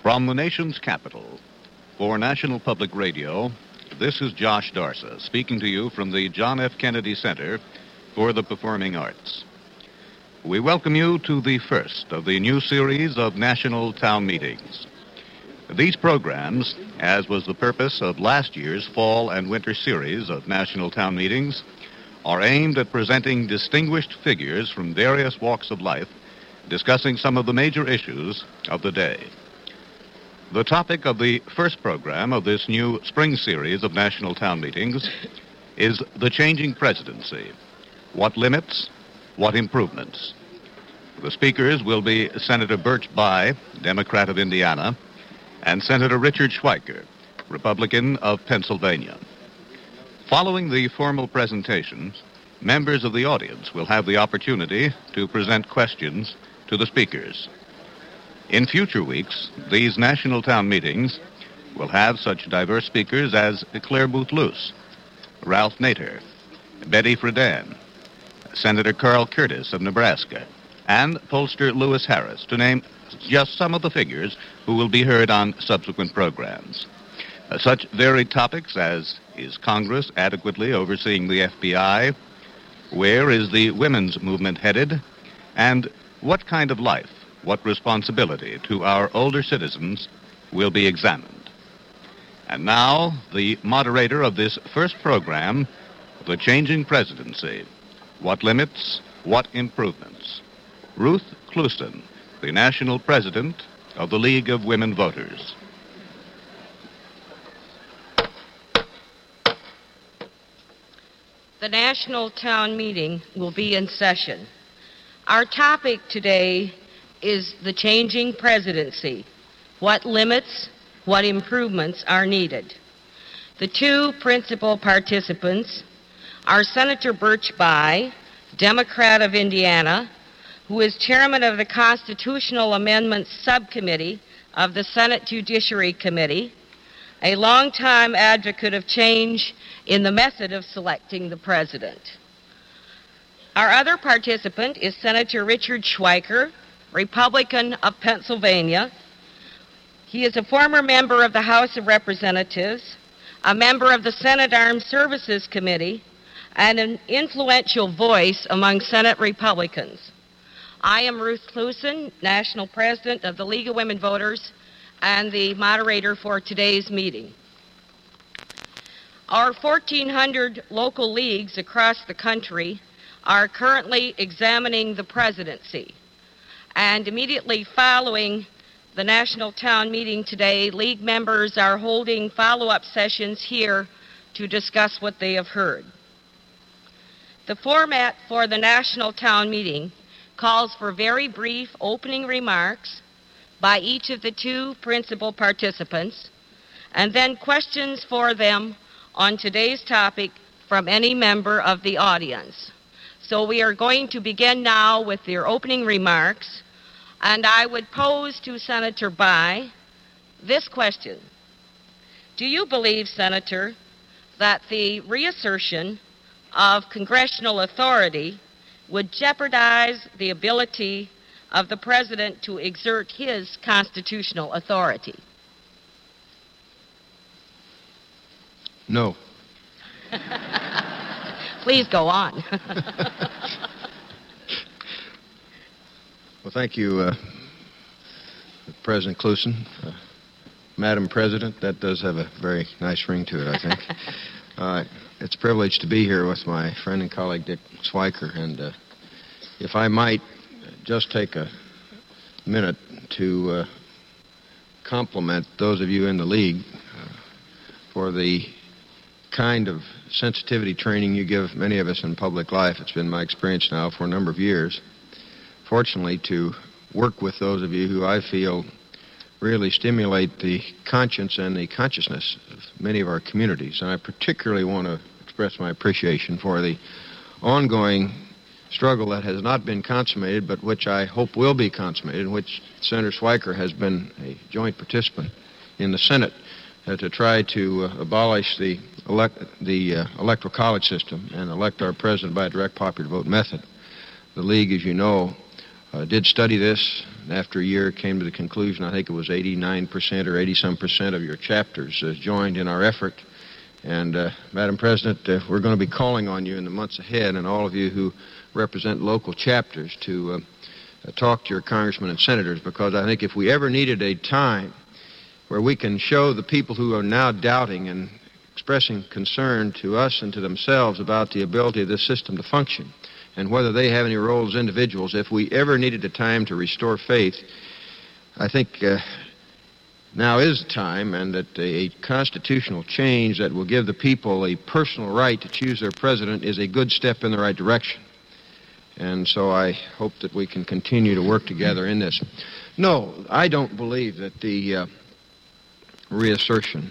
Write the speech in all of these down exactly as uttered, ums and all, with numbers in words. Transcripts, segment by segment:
From the nation's capital, for National Public Radio, this is Josh Darsa speaking to you from the John F. Kennedy Center for the Performing Arts. We welcome you to the first of the new series of National Town Meetings. These programs, as was the purpose of last year's fall and winter series of National Town Meetings, are aimed at presenting distinguished figures from various walks of life, discussing some of the major issues of the day. The topic of the first program of this new spring series of National Town Meetings is the changing presidency. What limits? What improvements? The speakers will be Senator Birch Bayh, Democrat of Indiana, and Senator Richard Schweiker, Republican of Pennsylvania. Following the formal presentations, members of the audience will have the opportunity to present questions to the speakers. In future weeks, these National Town Meetings will have such diverse speakers as Claire Boothe Luce, Ralph Nader, Betty Friedan, Senator Carl Curtis of Nebraska, and pollster Lewis Harris, to name just some of the figures who will be heard on subsequent programs. Uh, such varied topics as, is Congress adequately overseeing the F B I? Where is the women's movement headed? And what kind of life, what responsibility to our older citizens will be examined. And now, the moderator of this first program, The Changing Presidency. What limits, what improvements? Ruth Clouston, the national president of the League of Women Voters. The National Town Meeting will be in session. Our topic today is the changing presidency. What limits, what improvements are needed? The two principal participants are Senator Birch Bayh, Democrat of Indiana, who is chairman of the Constitutional Amendments Subcommittee of the Senate Judiciary Committee, a longtime advocate of change in the method of selecting the president. Our other participant is Senator Richard Schweiker, Republican of Pennsylvania. He is a former member of the House of Representatives, a member of the Senate Armed Services Committee, and an influential voice among Senate Republicans. I am Ruth Clouston, National President of the League of Women Voters and the moderator for today's meeting. Our fourteen hundred local leagues across the country are currently examining the presidency. And immediately following the National Town Meeting today, League members are holding follow-up sessions here to discuss what they have heard. The format for the National Town Meeting calls for very brief opening remarks by each of the two principal participants, and then questions for them on today's topic from any member of the audience. So we are going to begin now with their opening remarks, and I would pose to Senator Bayh this question. Do you believe, Senator, that the reassertion of congressional authority would jeopardize the ability of the president to exert his constitutional authority? No. Please go on. Well, thank you, uh, President Clouston. Uh, Madam President, that does have a very nice ring to it, I think. uh, it's a privilege to be here with my friend and colleague, Dick Schweiker, and uh, if I might just take a minute to uh, compliment those of you in the League uh, for the kind of sensitivity training you give many of us in public life. It's been my experience now for a number of years, fortunately, to work with those of you who I feel really stimulate the conscience and the consciousness of many of our communities. And I particularly want to express my appreciation for the ongoing struggle that has not been consummated, but which I hope will be consummated, in which Senator Schweiker has been a joint participant in the Senate uh, to try to uh, abolish the, elect- the uh, electoral college system and elect our president by a direct popular vote method. The League, as you know, uh, did study this. After a year, came to the conclusion, I think it was eighty-nine percent or eighty-some percent of your chapters uh, joined in our effort. And, uh, Madam President, uh, we're going to be calling on you in the months ahead, and all of you who represent local chapters, to uh, uh, talk to your congressmen and senators, because I think if we ever needed a time where we can show the people who are now doubting and expressing concern to us and to themselves about the ability of this system to function and whether they have any role as individuals, if we ever needed a time to restore faith, I think uh, now is the time, and that a constitutional change that will give the people a personal right to choose their president is a good step in the right direction. And so I hope that we can continue to work together in this. No, I don't believe that the uh, reassertion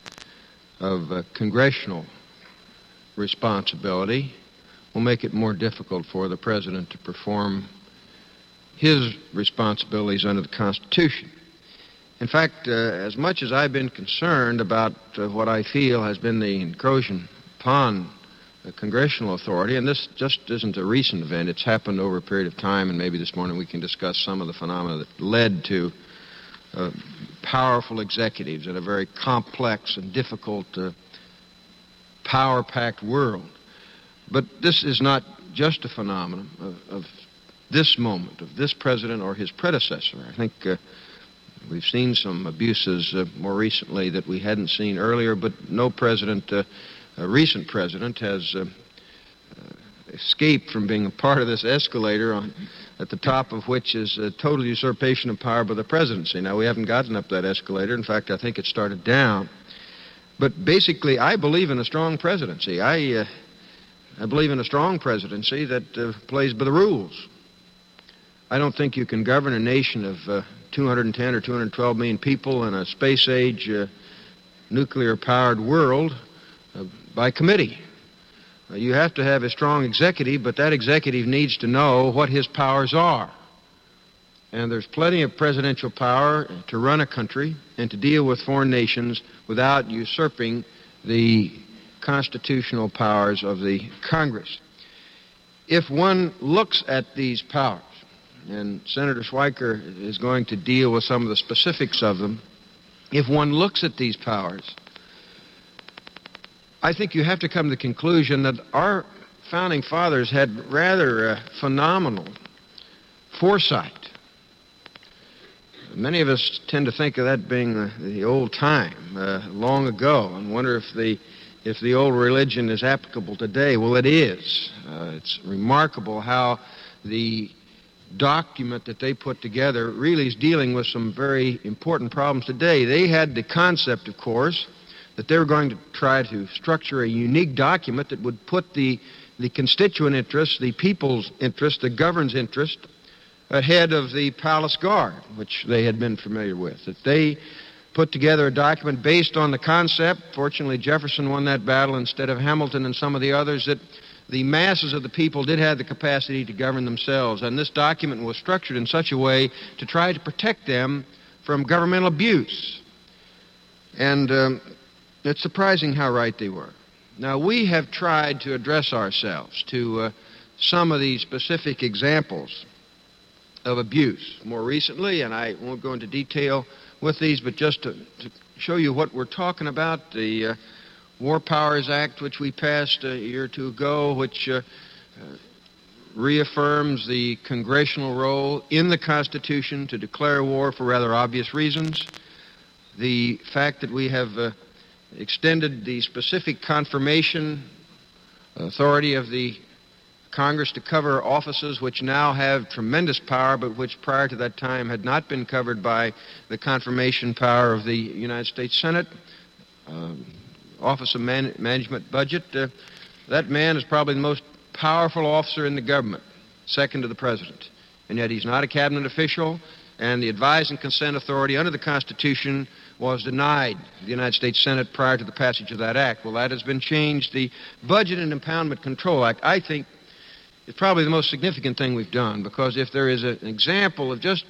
of uh, congressional responsibility will make it more difficult for the president to perform his responsibilities under the Constitution. In fact, uh, as much as I've been concerned about uh, what I feel has been the encroachment upon the congressional authority, and this just isn't a recent event, it's happened over a period of time, and maybe this morning we can discuss some of the phenomena that led to Uh, powerful executives in a very complex and difficult, uh, power-packed world. But this is not just a phenomenon of, of this moment, of this president or his predecessor. I think uh, we've seen some abuses uh, more recently that we hadn't seen earlier, but no president, uh, a recent president, has uh, uh, escaped from being a part of this escalator on at the top of which is a total usurpation of power by the presidency. Now, we haven't gotten up that escalator. In fact, I think it started down. But basically, I believe in a strong presidency. I, uh, I believe in a strong presidency that uh, plays by the rules. I don't think you can govern a nation of uh, two hundred ten or two hundred twelve million people in a space-age, uh, nuclear-powered world uh, by committee. You have to have a strong executive, but that executive needs to know what his powers are. And there's plenty of presidential power to run a country and to deal with foreign nations without usurping the constitutional powers of the Congress. If one looks at these powers, and Senator Schweiker is going to deal with some of the specifics of them, if one looks at these powers, I think you have to come to the conclusion that our founding fathers had rather uh, phenomenal foresight. Many of us tend to think of that being the, the old time, uh, long ago, and wonder if the if the old religion is applicable today. Well, it is. Uh, it's remarkable how the document that they put together really is dealing with some very important problems today. They had the concept, of course, that they were going to try to structure a unique document that would put the, the constituent interests, the people's interest, the government's interest, ahead of the palace guard, which they had been familiar with. That they put together a document based on the concept, fortunately Jefferson won that battle instead of Hamilton and some of the others, that the masses of the people did have the capacity to govern themselves. And this document was structured in such a way to try to protect them from governmental abuse. And um, it's surprising how right they were. Now, we have tried to address ourselves to uh, some of these specific examples of abuse more recently, and I won't go into detail with these, but just to, to show you what we're talking about, the uh, War Powers Act, which we passed a year or two ago, which uh, uh, reaffirms the congressional role in the Constitution to declare war for rather obvious reasons. The fact that we have uh, extended the specific confirmation authority of the Congress to cover offices which now have tremendous power, but which prior to that time had not been covered by the confirmation power of the United States Senate. Uh, Office of Man- Management Budget, uh, that man is probably the most powerful officer in the government, second to the president. And yet he's not a cabinet official, and the advise and consent authority under the Constitution was denied the United States Senate prior to the passage of that act. Well, that has been changed. The Budget and Impoundment Control Act, I think, is probably the most significant thing we've done, because if there is a, an example of just,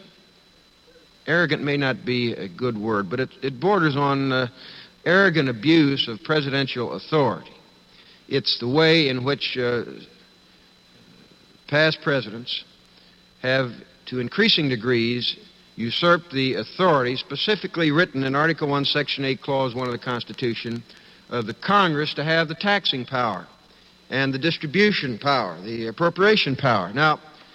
arrogant may not be a good word, but it, it borders on uh, arrogant abuse of presidential authority. It's the way in which uh, past presidents have to increasing degrees, usurped the authority specifically written in Article one, Section eight, Clause one of the Constitution of the Congress to have the taxing power and the distribution power, the appropriation power. Now,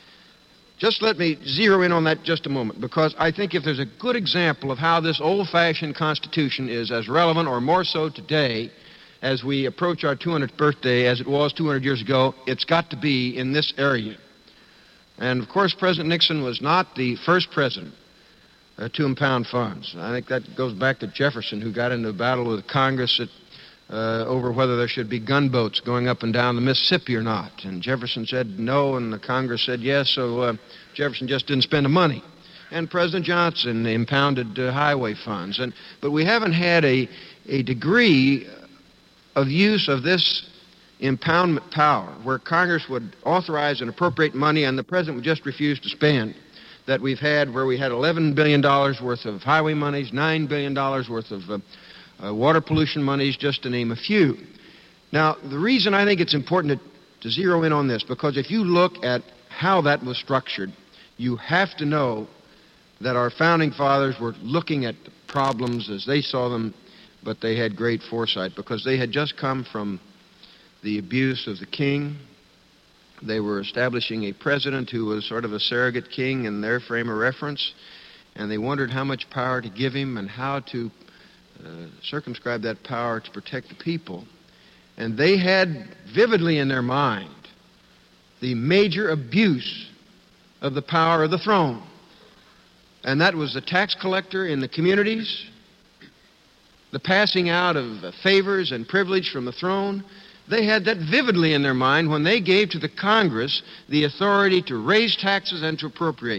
just let me zero in on that just a moment, because I think if there's a good example of how this old-fashioned Constitution is as relevant or more so today as we approach our two hundredth birthday as it was two hundred years ago, it's got to be in this area. And, of course, President Nixon was not the first president uh, to impound funds. I think that goes back to Jefferson, who got into a battle with Congress at, uh, over whether there should be gunboats going up and down the Mississippi or not. And Jefferson said no, and the Congress said yes, so uh, Jefferson just didn't spend the money. And President Johnson impounded uh, highway funds. And, but we haven't had a, a degree of use of this impoundment power, where Congress would authorize and appropriate money and the President would just refuse to spend, that we've had where we had eleven billion dollars worth of highway monies, nine billion dollars worth of uh, uh, water pollution monies, just to name a few. Now, the reason I think it's important to, to zero in on this, because if you look at how that was structured, you have to know that our founding fathers were looking at the problems as they saw them, but they had great foresight, because they had just come from the abuse of the king. They were establishing a president who was sort of a surrogate king in their frame of reference, and they wondered how much power to give him and how to uh, circumscribe that power to protect the people. And they had vividly in their mind the major abuse of the power of the throne, and that was the tax collector in the communities, the passing out of favors and privilege from the throne. They had that vividly in their mind when they gave to the Congress the authority to raise taxes and to appropriate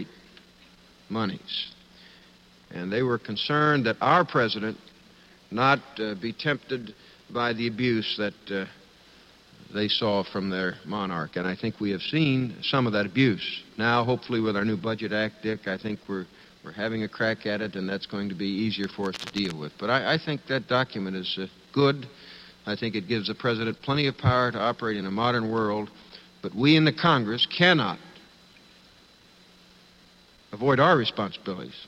monies. And they were concerned that our president not uh, be tempted by the abuse that uh, they saw from their monarch. And I think we have seen some of that abuse. Now, hopefully, with our new Budget Act, Dick, I think we're, we're having a crack at it, and that's going to be easier for us to deal with. But I, I think that document is uh, good. I think it gives the President plenty of power to operate in a modern world, but we in the Congress cannot avoid our responsibilities.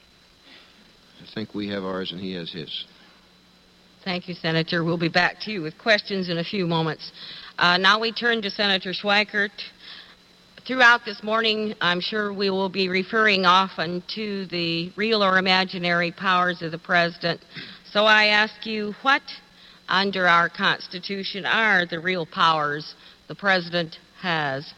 I think we have ours and he has his. Thank you, Senator. We'll be back to you with questions in a few moments. Uh, now we turn to Senator Schweikert. Throughout this morning, I'm sure we will be referring often to the real or imaginary powers of the President. So I ask you, what under our Constitution are the real powers the President has?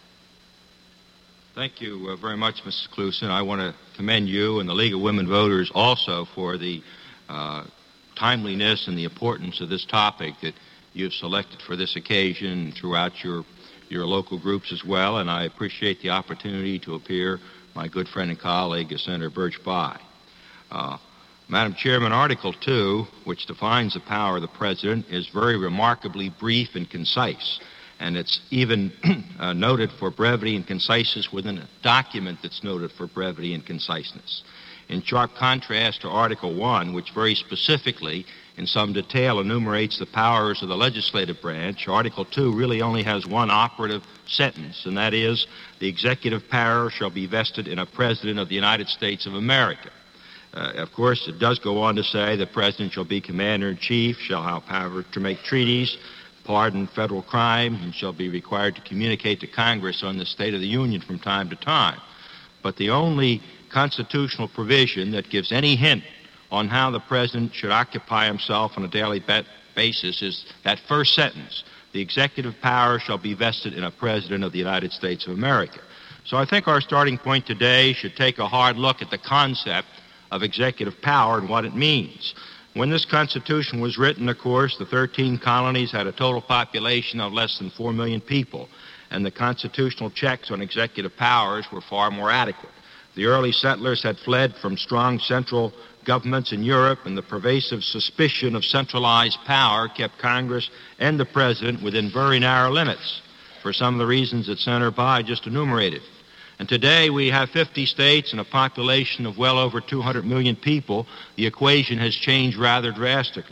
Thank you uh, very much, Missus Cluson. I want to commend you and the League of Women Voters also for the uh, timeliness and the importance of this topic that you've selected for this occasion throughout your, your local groups as well, and I appreciate the opportunity to appear, my good friend and colleague, Senator Birch Bayh. Uh, Madam Chairman, Article two, which defines the power of the President, is very remarkably brief and concise, and it's even uh, noted for brevity and conciseness within a document that's noted for brevity and conciseness. In sharp contrast to Article one, which very specifically, in some detail, enumerates the powers of the legislative branch, Article two really only has one operative sentence, and that is, the executive power shall be vested in a President of the United States of America. Uh, of course, it does go on to say the President shall be Commander-in-Chief, shall have power to make treaties, pardon federal crime, and shall be required to communicate to Congress on the State of the Union from time to time. But the only constitutional provision that gives any hint on how the President should occupy himself on a daily basis is that first sentence, the executive power shall be vested in a President of the United States of America. So I think our starting point today should take a hard look at the concept of executive power and what it means. When this Constitution was written, of course, the thirteen colonies had a total population of less than four million people, and the constitutional checks on executive powers were far more adequate. The early settlers had fled from strong central governments in Europe, and the pervasive suspicion of centralized power kept Congress and the President within very narrow limits for some of the reasons that Senator Bayh just enumerated. And today we have fifty states and a population of well over two hundred million people. The equation has changed rather drastically.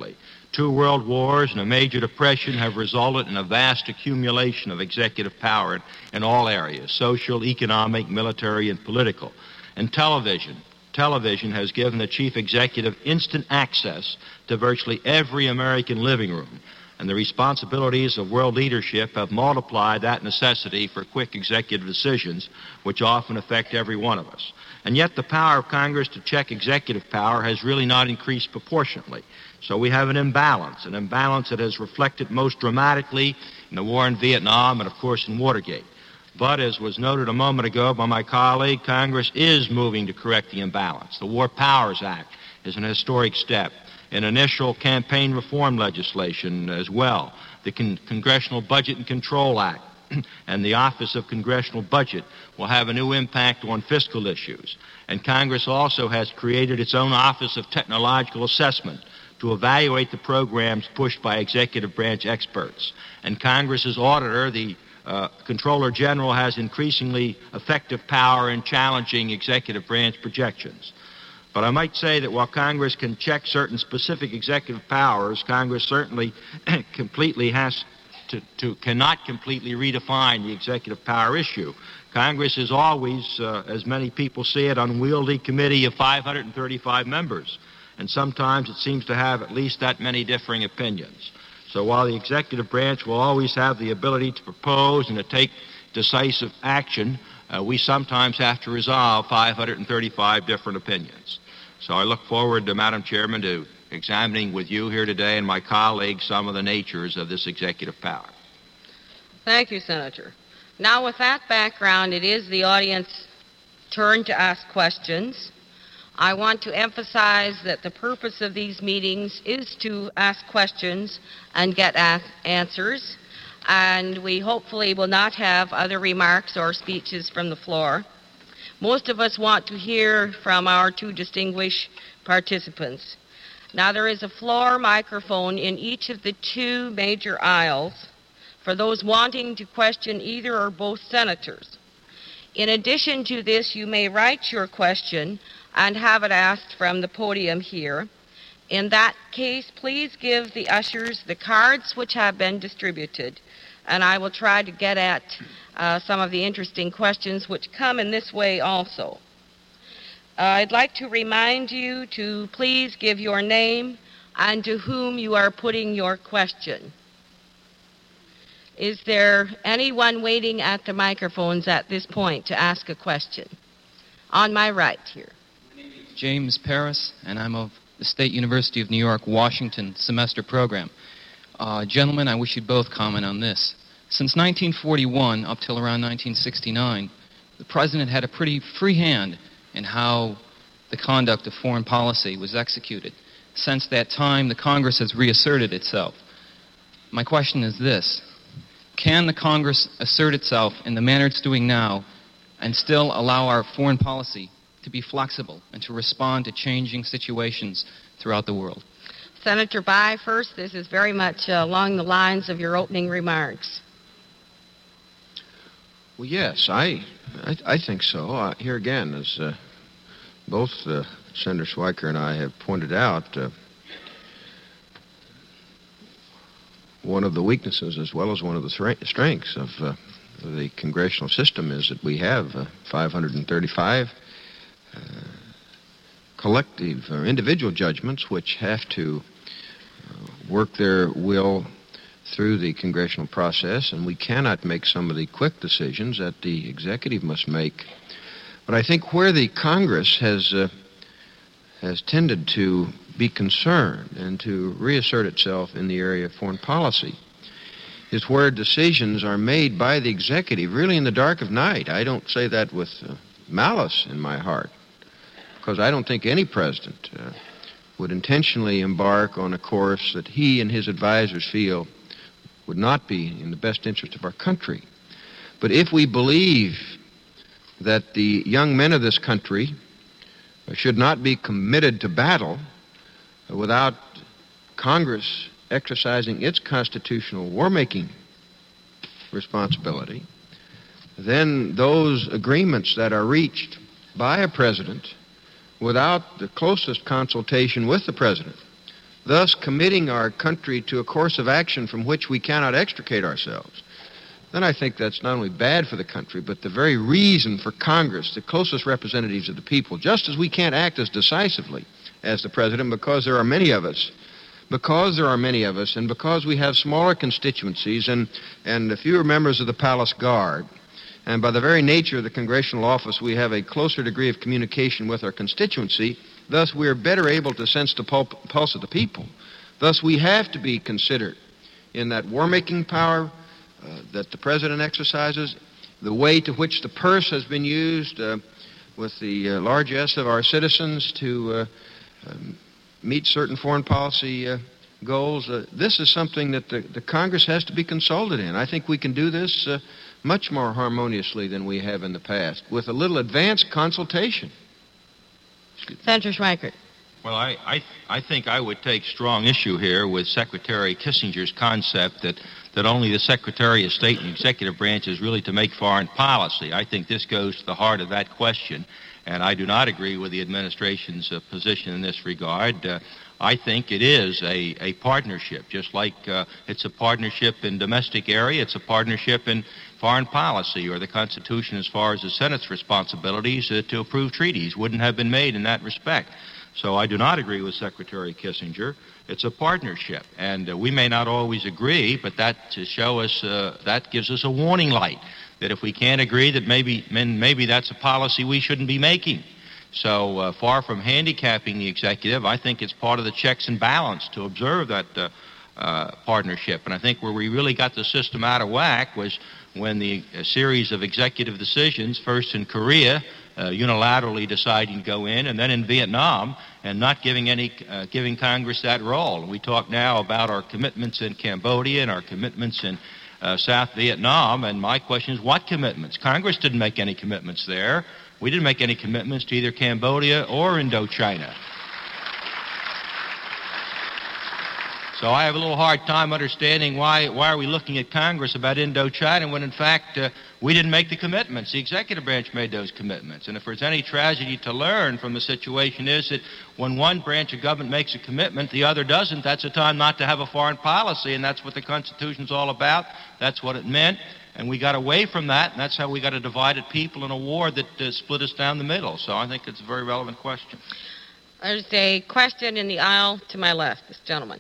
Two world wars and a major depression have resulted in a vast accumulation of executive power in all areas, social, economic, military, and political. And television. Television has given the chief executive instant access to virtually every American living room. And the responsibilities of world leadership have multiplied that necessity for quick executive decisions, which often affect every one of us. And yet the power of Congress to check executive power has really not increased proportionately. So we have an imbalance, an imbalance that has reflected most dramatically in the war in Vietnam and, of course, in Watergate. But, as was noted a moment ago by my colleague, Congress is moving to correct the imbalance. The War Powers Act is an historic step. An initial campaign reform legislation as well. The Con- Congressional Budget and Control Act and the Office of Congressional Budget will have a new impact on fiscal issues. And Congress also has created its own Office of Technological Assessment to evaluate the programs pushed by executive branch experts. And Congress's auditor, the uh, Comptroller General, has increasingly effective power in challenging executive branch projections. But I might say that while Congress can check certain specific executive powers, Congress certainly completely has to, to cannot completely redefine the executive power issue. Congress is always, uh, as many people see it, an unwieldy committee of five hundred thirty-five members, and sometimes it seems to have at least that many differing opinions. So while the executive branch will always have the ability to propose and to take decisive action, uh, we sometimes have to resolve five hundred thirty-five different opinions. So I look forward to, Madam Chairman, to examining with you here today and my colleagues some of the natures of this executive power. Thank you, Senator. Now, with that background, it is the audience's turn to ask questions. I want to emphasize that the purpose of these meetings is to ask questions and get a- answers, and we hopefully will not have other remarks or speeches from the floor. Most of us want to hear from our two distinguished participants. Now, there is a floor microphone in each of the two major aisles for those wanting to question either or both senators. In addition to this, you may write your question and have it asked from the podium here. In that case, please give the ushers the cards which have been distributed, and I will try to get at uh, some of the interesting questions which come in this way also. Uh, I'd like to remind you to please give your name and to whom you are putting your question. Is there anyone waiting at the microphones at this point to ask a question? On my right here. My name is James Paris, and I'm of the State University of New York, Washington semester program. Uh, gentlemen, I wish you'd both comment on this. Since nineteen forty-one up till around nineteen sixty-nine, the President had a pretty free hand in how the conduct of foreign policy was executed. Since that time, the Congress has reasserted itself. My question is this: can the Congress assert itself in the manner it's doing now and still allow our foreign policy to be flexible and to respond to changing situations throughout the world? Senator Bayh first. This is very much uh, along the lines of your opening remarks. Well, yes, I, I, I think so. Uh, here again, as uh, both uh, Senator Schweiker and I have pointed out, uh, one of the weaknesses as well as one of the thre- strengths of uh, the congressional system is that we have uh, five hundred thirty-five uh, collective or individual judgments which have to uh, work their will through the congressional process, and we cannot make some of the quick decisions that the executive must make. But I think where the Congress has uh, has tended to be concerned and to reassert itself in the area of foreign policy is where decisions are made by the executive really in the dark of night. I don't say that with uh, malice in my heart, because I don't think any president uh, would intentionally embark on a course that he and his advisors feel would not be in the best interest of our country. But if we believe that the young men of this country should not be committed to battle without Congress exercising its constitutional war-making responsibility, then those agreements that are reached by a president without the closest consultation with the president, thus committing our country to a course of action from which we cannot extricate ourselves, then I think that's not only bad for the country, but the very reason for Congress, the closest representatives of the people, just as we can't act as decisively as the President because there are many of us, because there are many of us, and because we have smaller constituencies and, and fewer members of the Palace Guard, and by the very nature of the congressional office, we have a closer degree of communication with our constituency. Thus, we are better able to sense the pul- pulse of the people. Thus, we have to be considered in that war-making power uh, that the President exercises, the way to which the purse has been used uh, with the uh, largesse of our citizens to uh, um, meet certain foreign policy uh, goals. Uh, this is something that the, the Congress has to be consulted in. I think we can do this uh, much more harmoniously than we have in the past, with a little advanced consultation. Senator Schweikert. Well, I, I, I think I would take strong issue here with Secretary Kissinger's concept that, that only the Secretary of State and the executive branch is really to make foreign policy. I think this goes to the heart of that question, and I do not agree with the administration's uh, position in this regard. Uh, I think it is a, a partnership, just like uh, it's a partnership in domestic area, it's a partnership in foreign policy, or the Constitution as far as the Senate's responsibilities uh, to approve treaties wouldn't have been made in that respect. So I do not agree with Secretary Kissinger. It's a partnership, and uh, we may not always agree, but that to show us, uh, that gives us a warning light, that if we can't agree, that maybe, maybe that's a policy we shouldn't be making. So uh, far from handicapping the executive, I think it's part of the checks and balance to observe that uh, uh, partnership. And I think where we really got the system out of whack was when the a series of executive decisions, first in Korea, uh, unilaterally deciding to go in, and then in Vietnam, and not giving any uh, giving Congress that role. And we talk now about our commitments in Cambodia and our commitments in uh, South Vietnam, and my question is, what commitments? Congress didn't make any commitments there. We didn't make any commitments to either Cambodia or Indochina. So I have a little hard time understanding why why are we looking at Congress about Indochina when, in fact, uh, we didn't make the commitments. The executive branch made those commitments. And if there's any tragedy to learn from the situation is that when one branch of government makes a commitment, the other doesn't, that's a time not to have a foreign policy, and that's what the Constitution's all about. That's what it meant. And we got away from that, and that's how we got a divided people in a war that uh, split us down the middle. So I think it's a very relevant question. There's a question in the aisle to my left, this gentleman.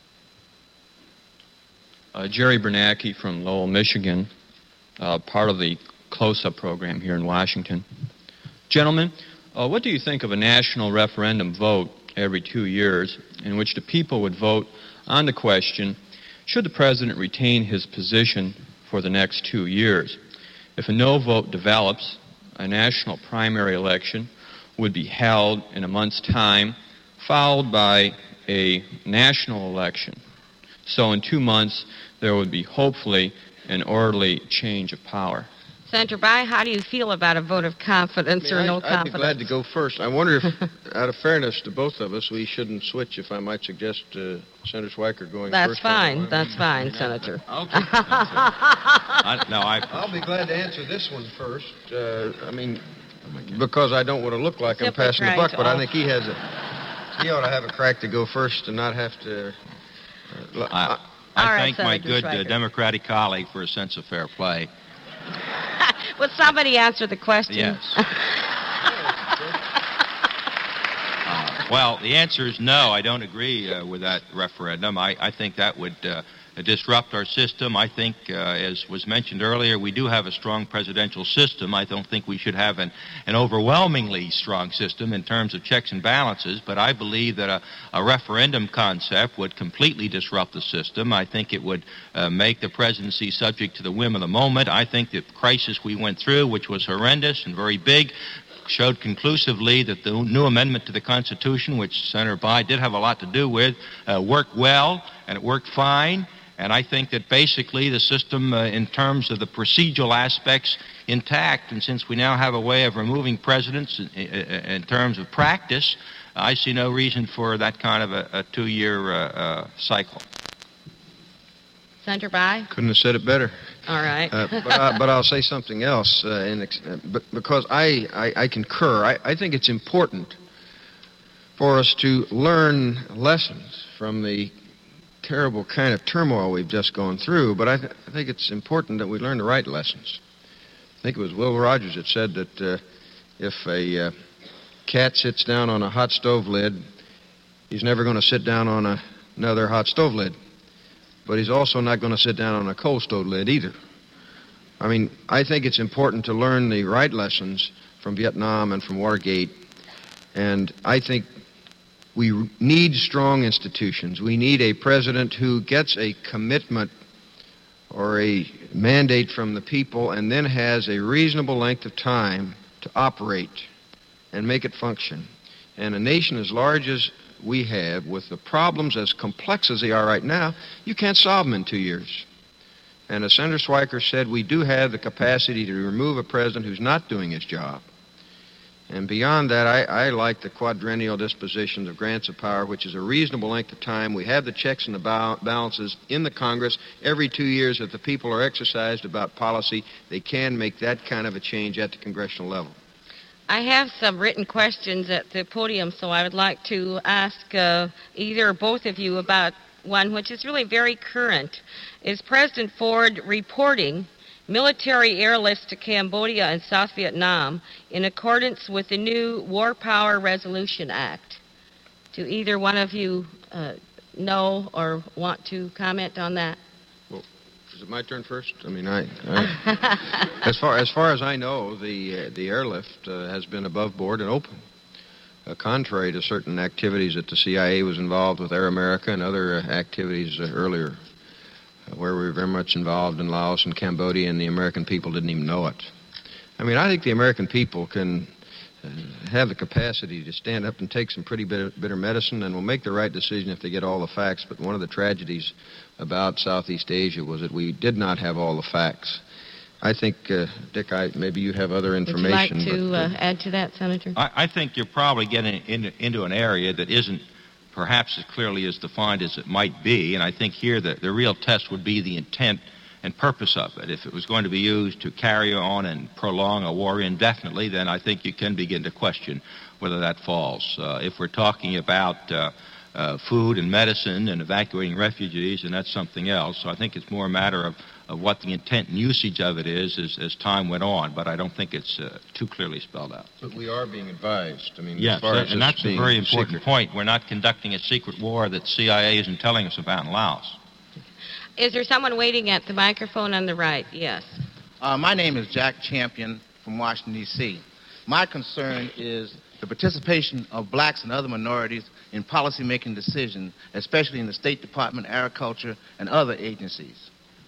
Uh, Jerry Bernanke from Lowell, Michigan, uh, part of the Close-Up program here in Washington. Gentlemen, uh, what do you think of a national referendum vote every two years in which the people would vote on the question, should the President retain his position for the next two years? If a no vote develops, a national primary election would be held in a month's time, followed by a national election. So in two months, there would be hopefully an orderly change of power. Senator Bayh, how do you feel about a vote of confidence I mean, or no I'd, confidence? I'd be glad to go first. I wonder if, out of fairness to both of us, we shouldn't switch, if I might suggest uh, Senator Schweikert going That's first. fine. That's fine, Senator. Okay. I, no, I, I'll be glad to answer this one first. Uh, I mean, because I don't want to look like I'm Simply passing the trying buck, to but I offer- think he has a, he ought to have a crack to go first and not have to. Uh, I, All I right, thank my Senator good uh, Schweikert. Democratic colleague for a sense of fair play. Would somebody answer the question? Yes. uh, well, the answer is no. I don't agree uh, with that referendum. I, I think that would uh, disrupt our system. I think, uh, as was mentioned earlier, we do have a strong presidential system. I don't think we should have an, an overwhelmingly strong system in terms of checks and balances, but I believe that a, a referendum concept would completely disrupt the system. I think it would uh, make the presidency subject to the whim of the moment. I think the crisis we went through, which was horrendous and very big, showed conclusively that the new amendment to the Constitution, which Senator Bayh did have a lot to do with, uh, worked well, and it worked fine. And I think that basically the system, uh, in terms of the procedural aspects, intact. And since we now have a way of removing presidents in, in terms of practice, I see no reason for that kind of a, a two-year uh, uh, cycle. Senator Bayh? Couldn't have said it better. All right. Uh, but, I, but I'll say something else, uh, in ex- uh, but because I, I, I concur. I, I think it's important for us to learn lessons from the terrible kind of turmoil we've just gone through, but I, th- I think it's important that we learn the right lessons. I think it was Will Rogers that said that uh, if a uh, cat sits down on a hot stove lid, he's never going to sit down on a, another hot stove lid, but he's also not going to sit down on a coal stove lid either. I mean, I think it's important to learn the right lessons from Vietnam and from Watergate, and I think we need strong institutions. We need a president who gets a commitment or a mandate from the people and then has a reasonable length of time to operate and make it function. And a nation as large as we have, with the problems as complex as they are right now, you can't solve them in two years. And as Senator Schweiker said, we do have the capacity to remove a president who's not doing his job. And beyond that, I, I like the quadrennial disposition of grants of power, which is a reasonable length of time. We have the checks and the ba- balances in the Congress. Every two years that the people are exercised about policy, they can make that kind of a change at the congressional level. I have some written questions at the podium, so I would like to ask uh, either or both of you about one which is really very current. Is President Ford reporting military airlifts to Cambodia and South Vietnam in accordance with the new War Power Resolution Act? Do either one of you uh, know or want to comment on that? Well, is it my turn first? I mean, I, I as far as far as I know, the uh, the airlift uh, has been above board and open, uh, contrary to certain activities that the C I A was involved with Air America and other uh, activities uh, earlier, where we were very much involved in Laos and Cambodia, and the American people didn't even know it. I mean, I think the American people can uh, have the capacity to stand up and take some pretty bitter, bitter medicine, and will make the right decision if they get all the facts. But one of the tragedies about Southeast Asia was that we did not have all the facts. I think, uh, Dick, I, maybe you have other information. Would you like to but, uh, uh, add to that, Senator? I, I think you're probably getting into, into an area that isn't perhaps as clearly as defined as it might be, and I think here the, the real test would be the intent and purpose of it. If it was going to be used to carry on and prolong a war indefinitely, then I think you can begin to question whether that falls. Uh, if we're talking about uh, uh, food and medicine and evacuating refugees, and that's something else. So I think it's more a matter of, of what the intent and usage of it is as, as time went on, but I don't think it's uh, too clearly spelled out. But we are being advised. I mean, yes, as far that, as and that's a very important secret. point. We're not conducting a secret war that C I A isn't telling us about in Laos. Is there someone waiting at the microphone on the right? Yes. Uh, my name is Jack Champion from Washington, D C My concern is the participation of blacks and other minorities in policy-making decisions, especially in the State Department, Agriculture, and other agencies.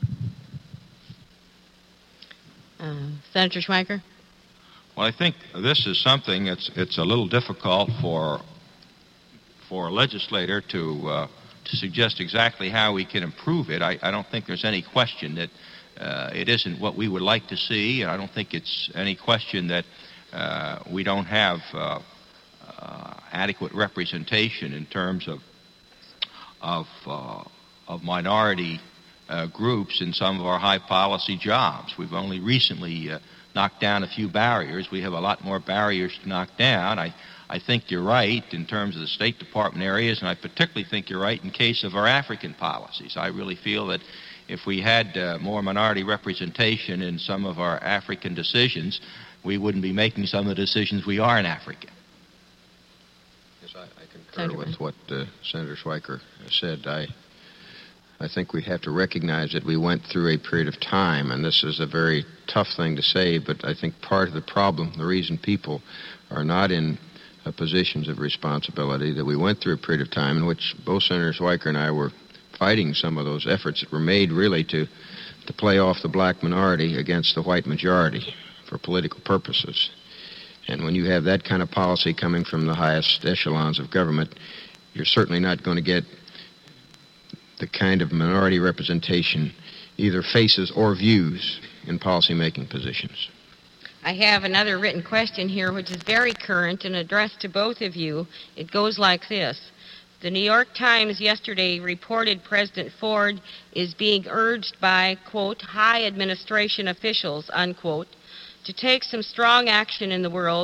Uh, Senator Schweiker? Well, I think this is something that's it's a little difficult for for a legislator to uh, to suggest exactly how we can improve it. I, I don't think there's any question that uh, it isn't what we would like to see, and I don't think it's any question that uh, we don't have uh, uh, adequate representation in terms of of uh, of minority uh, groups in some of our high policy jobs. We've only recently uh, knocked down a few barriers. We have a lot more barriers to knock down. I, I think you're right in terms of the State Department areas, and I particularly think you're right in case of our African policies. I really feel that if we had uh, more minority representation in some of our African decisions, we wouldn't be making some of the decisions we are in Africa. Yes, I, I concur with what uh, Senator Schweiker said. I I think we have to recognize that we went through a period of time, and this is a very tough thing to say, but I think part of the problem, the reason people are not in uh, positions of responsibility, that we went through a period of time in which both Senator Schweiker and I were fighting some of those efforts that were made really to, to play off the black minority against the white majority for political purposes. And when you have that kind of policy coming from the highest echelons of government, you're certainly not going to get the kind of minority representation, either faces or views, in policy-making positions. I have another written question here which is very current and addressed to both of you. It goes like this. The New York Times yesterday reported President Ford is being urged by, quote, high administration officials, unquote, to take some strong action in the world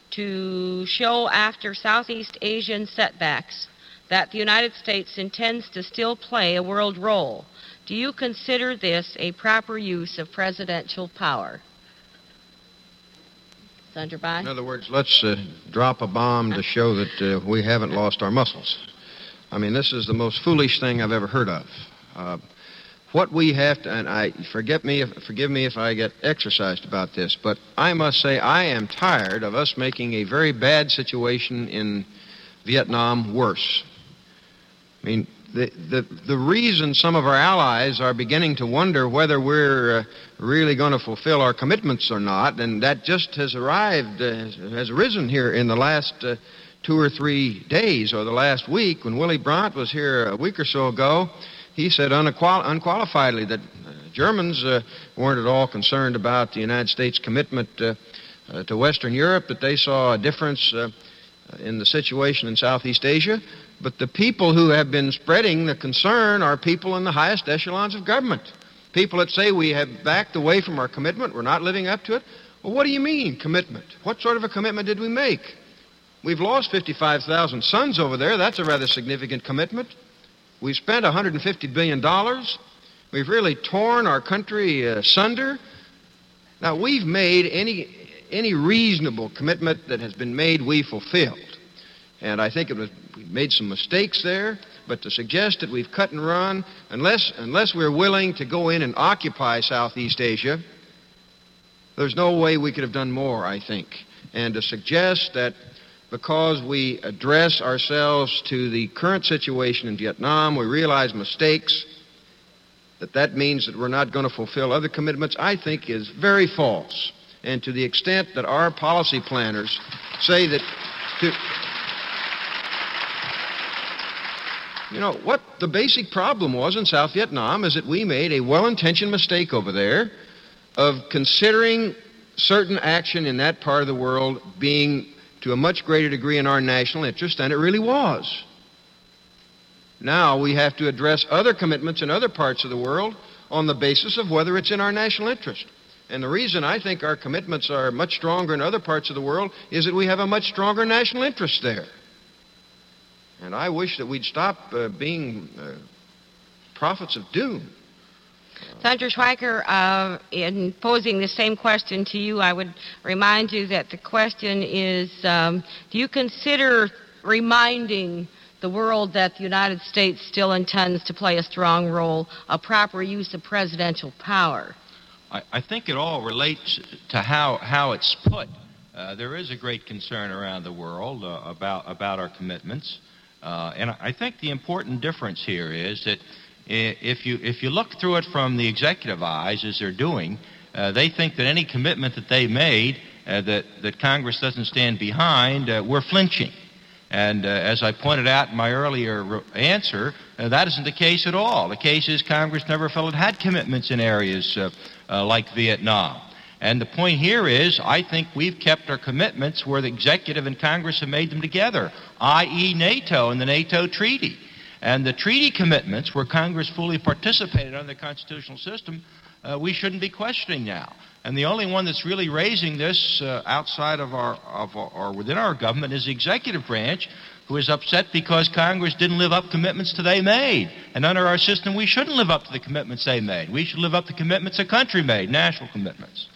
to show after Southeast Asian setbacks that the United States intends to still play a world role. Do you consider this a proper use of presidential power? Senator Bayh? In other words, let's uh, drop a bomb to show that uh, we haven't lost our muscles. I mean, this is the most foolish thing I've ever heard of. Uh, what we have to, and I forget me, if, forgive me if I get exercised about this, but I must say I am tired of us making a very bad situation in Vietnam worse. I mean, the, the, the reason some of our allies are beginning to wonder whether we're uh, really going to fulfill our commitments or not, and that just has arrived, uh, has arisen here in the last uh, two or three days or the last week. When Willy Brandt was here a week or so ago, he said unequal- unqualifiedly that uh, Germans uh, weren't at all concerned about the United States' commitment uh, uh, to Western Europe, that they saw a difference uh, in the situation in Southeast Asia. But the people who have been spreading the concern are people in the highest echelons of government. People that say we have backed away from our commitment, we're not living up to it. Well, what do you mean, commitment? What sort of a commitment did we make? We've lost fifty-five thousand sons over there. That's a rather significant commitment. We've spent one hundred fifty billion dollars. We've really torn our country asunder. Now, we've made any, any reasonable commitment that has been made, we fulfilled. And I think it was, we made some mistakes there, but to suggest that we've cut and run, unless, unless we're willing to go in and occupy Southeast Asia, there's no way we could have done more, I think. And to suggest that because we address ourselves to the current situation in Vietnam, we realize mistakes, that that means that we're not going to fulfill other commitments, I think is very false. And to the extent that our policy planners say that... To, You know, what the basic problem was in South Vietnam is that we made a well-intentioned mistake over there of considering certain action in that part of the world being to a much greater degree in our national interest than it really was. Now we have to address other commitments in other parts of the world on the basis of whether it's in our national interest. And the reason I think our commitments are much stronger in other parts of the world is that we have a much stronger national interest there. And I wish that we'd stop uh, being uh, prophets of doom. Senator Schweiker, uh, in posing the same question to you, I would remind you that the question is, um, do you consider reminding the world that the United States still intends to play a strong role, a proper use of presidential power? I, I think it all relates to how, how it's put. Uh, there is a great concern around the world uh, about, about our commitments. Uh, and I think the important difference here is that if you, if you look through it from the executive eyes, as they're doing, uh, they think that any commitment that they made uh, that, that Congress doesn't stand behind, uh, we're flinching. And uh, as I pointed out in my earlier answer, uh, that isn't the case at all. The case is Congress never felt it had commitments in areas uh, uh, like Vietnam. And the point here is, I think we've kept our commitments where the executive and Congress have made them together, that is NATO and the NATO treaty. And the treaty commitments where Congress fully participated under the constitutional system, uh, we shouldn't be questioning now. And the only one that's really raising this uh, outside of our, of our, or within our government is the executive branch, who is upset because Congress didn't live up commitments that they made. And under our system, we shouldn't live up to the commitments they made. We should live up to commitments the country made, national commitments.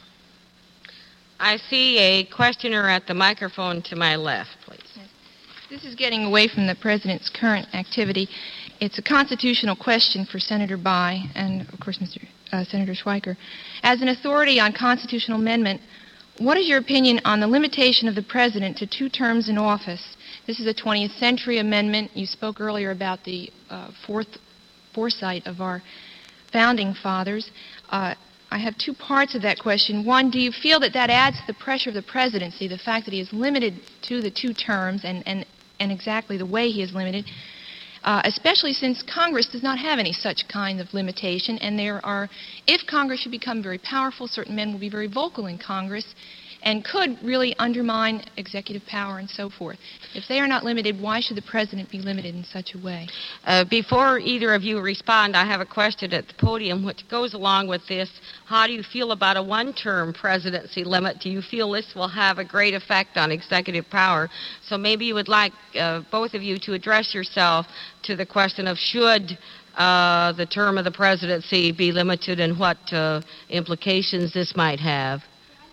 I see a questioner at the microphone to my left, please. This is getting away from the President's current activity. It's a constitutional question for Senator Bayh and, of course, Mister Uh, Senator Schweiker. As an authority on constitutional amendment, what is your opinion on the limitation of the President to two terms in office? This is a twentieth century amendment. You spoke earlier about the uh, fourth foresight of our founding fathers. Uh, I have two parts of that question. One, do you feel that that adds to the pressure of the presidency, the fact that he is limited to the two terms and, and, and exactly the way he is limited, uh, especially since Congress does not have any such kind of limitation, and there are, if Congress should become very powerful, certain men will be very vocal in Congress, and could really undermine executive power and so forth. If they are not limited, why should the President be limited in such a way? Uh, before either of you respond, I have a question at the podium which goes along with this. How do you feel about a one-term presidency limit? Do you feel this will have a great effect on executive power? So maybe you would like uh, both of you to address yourself to the question of should uh, the term of the presidency be limited and what uh, implications this might have.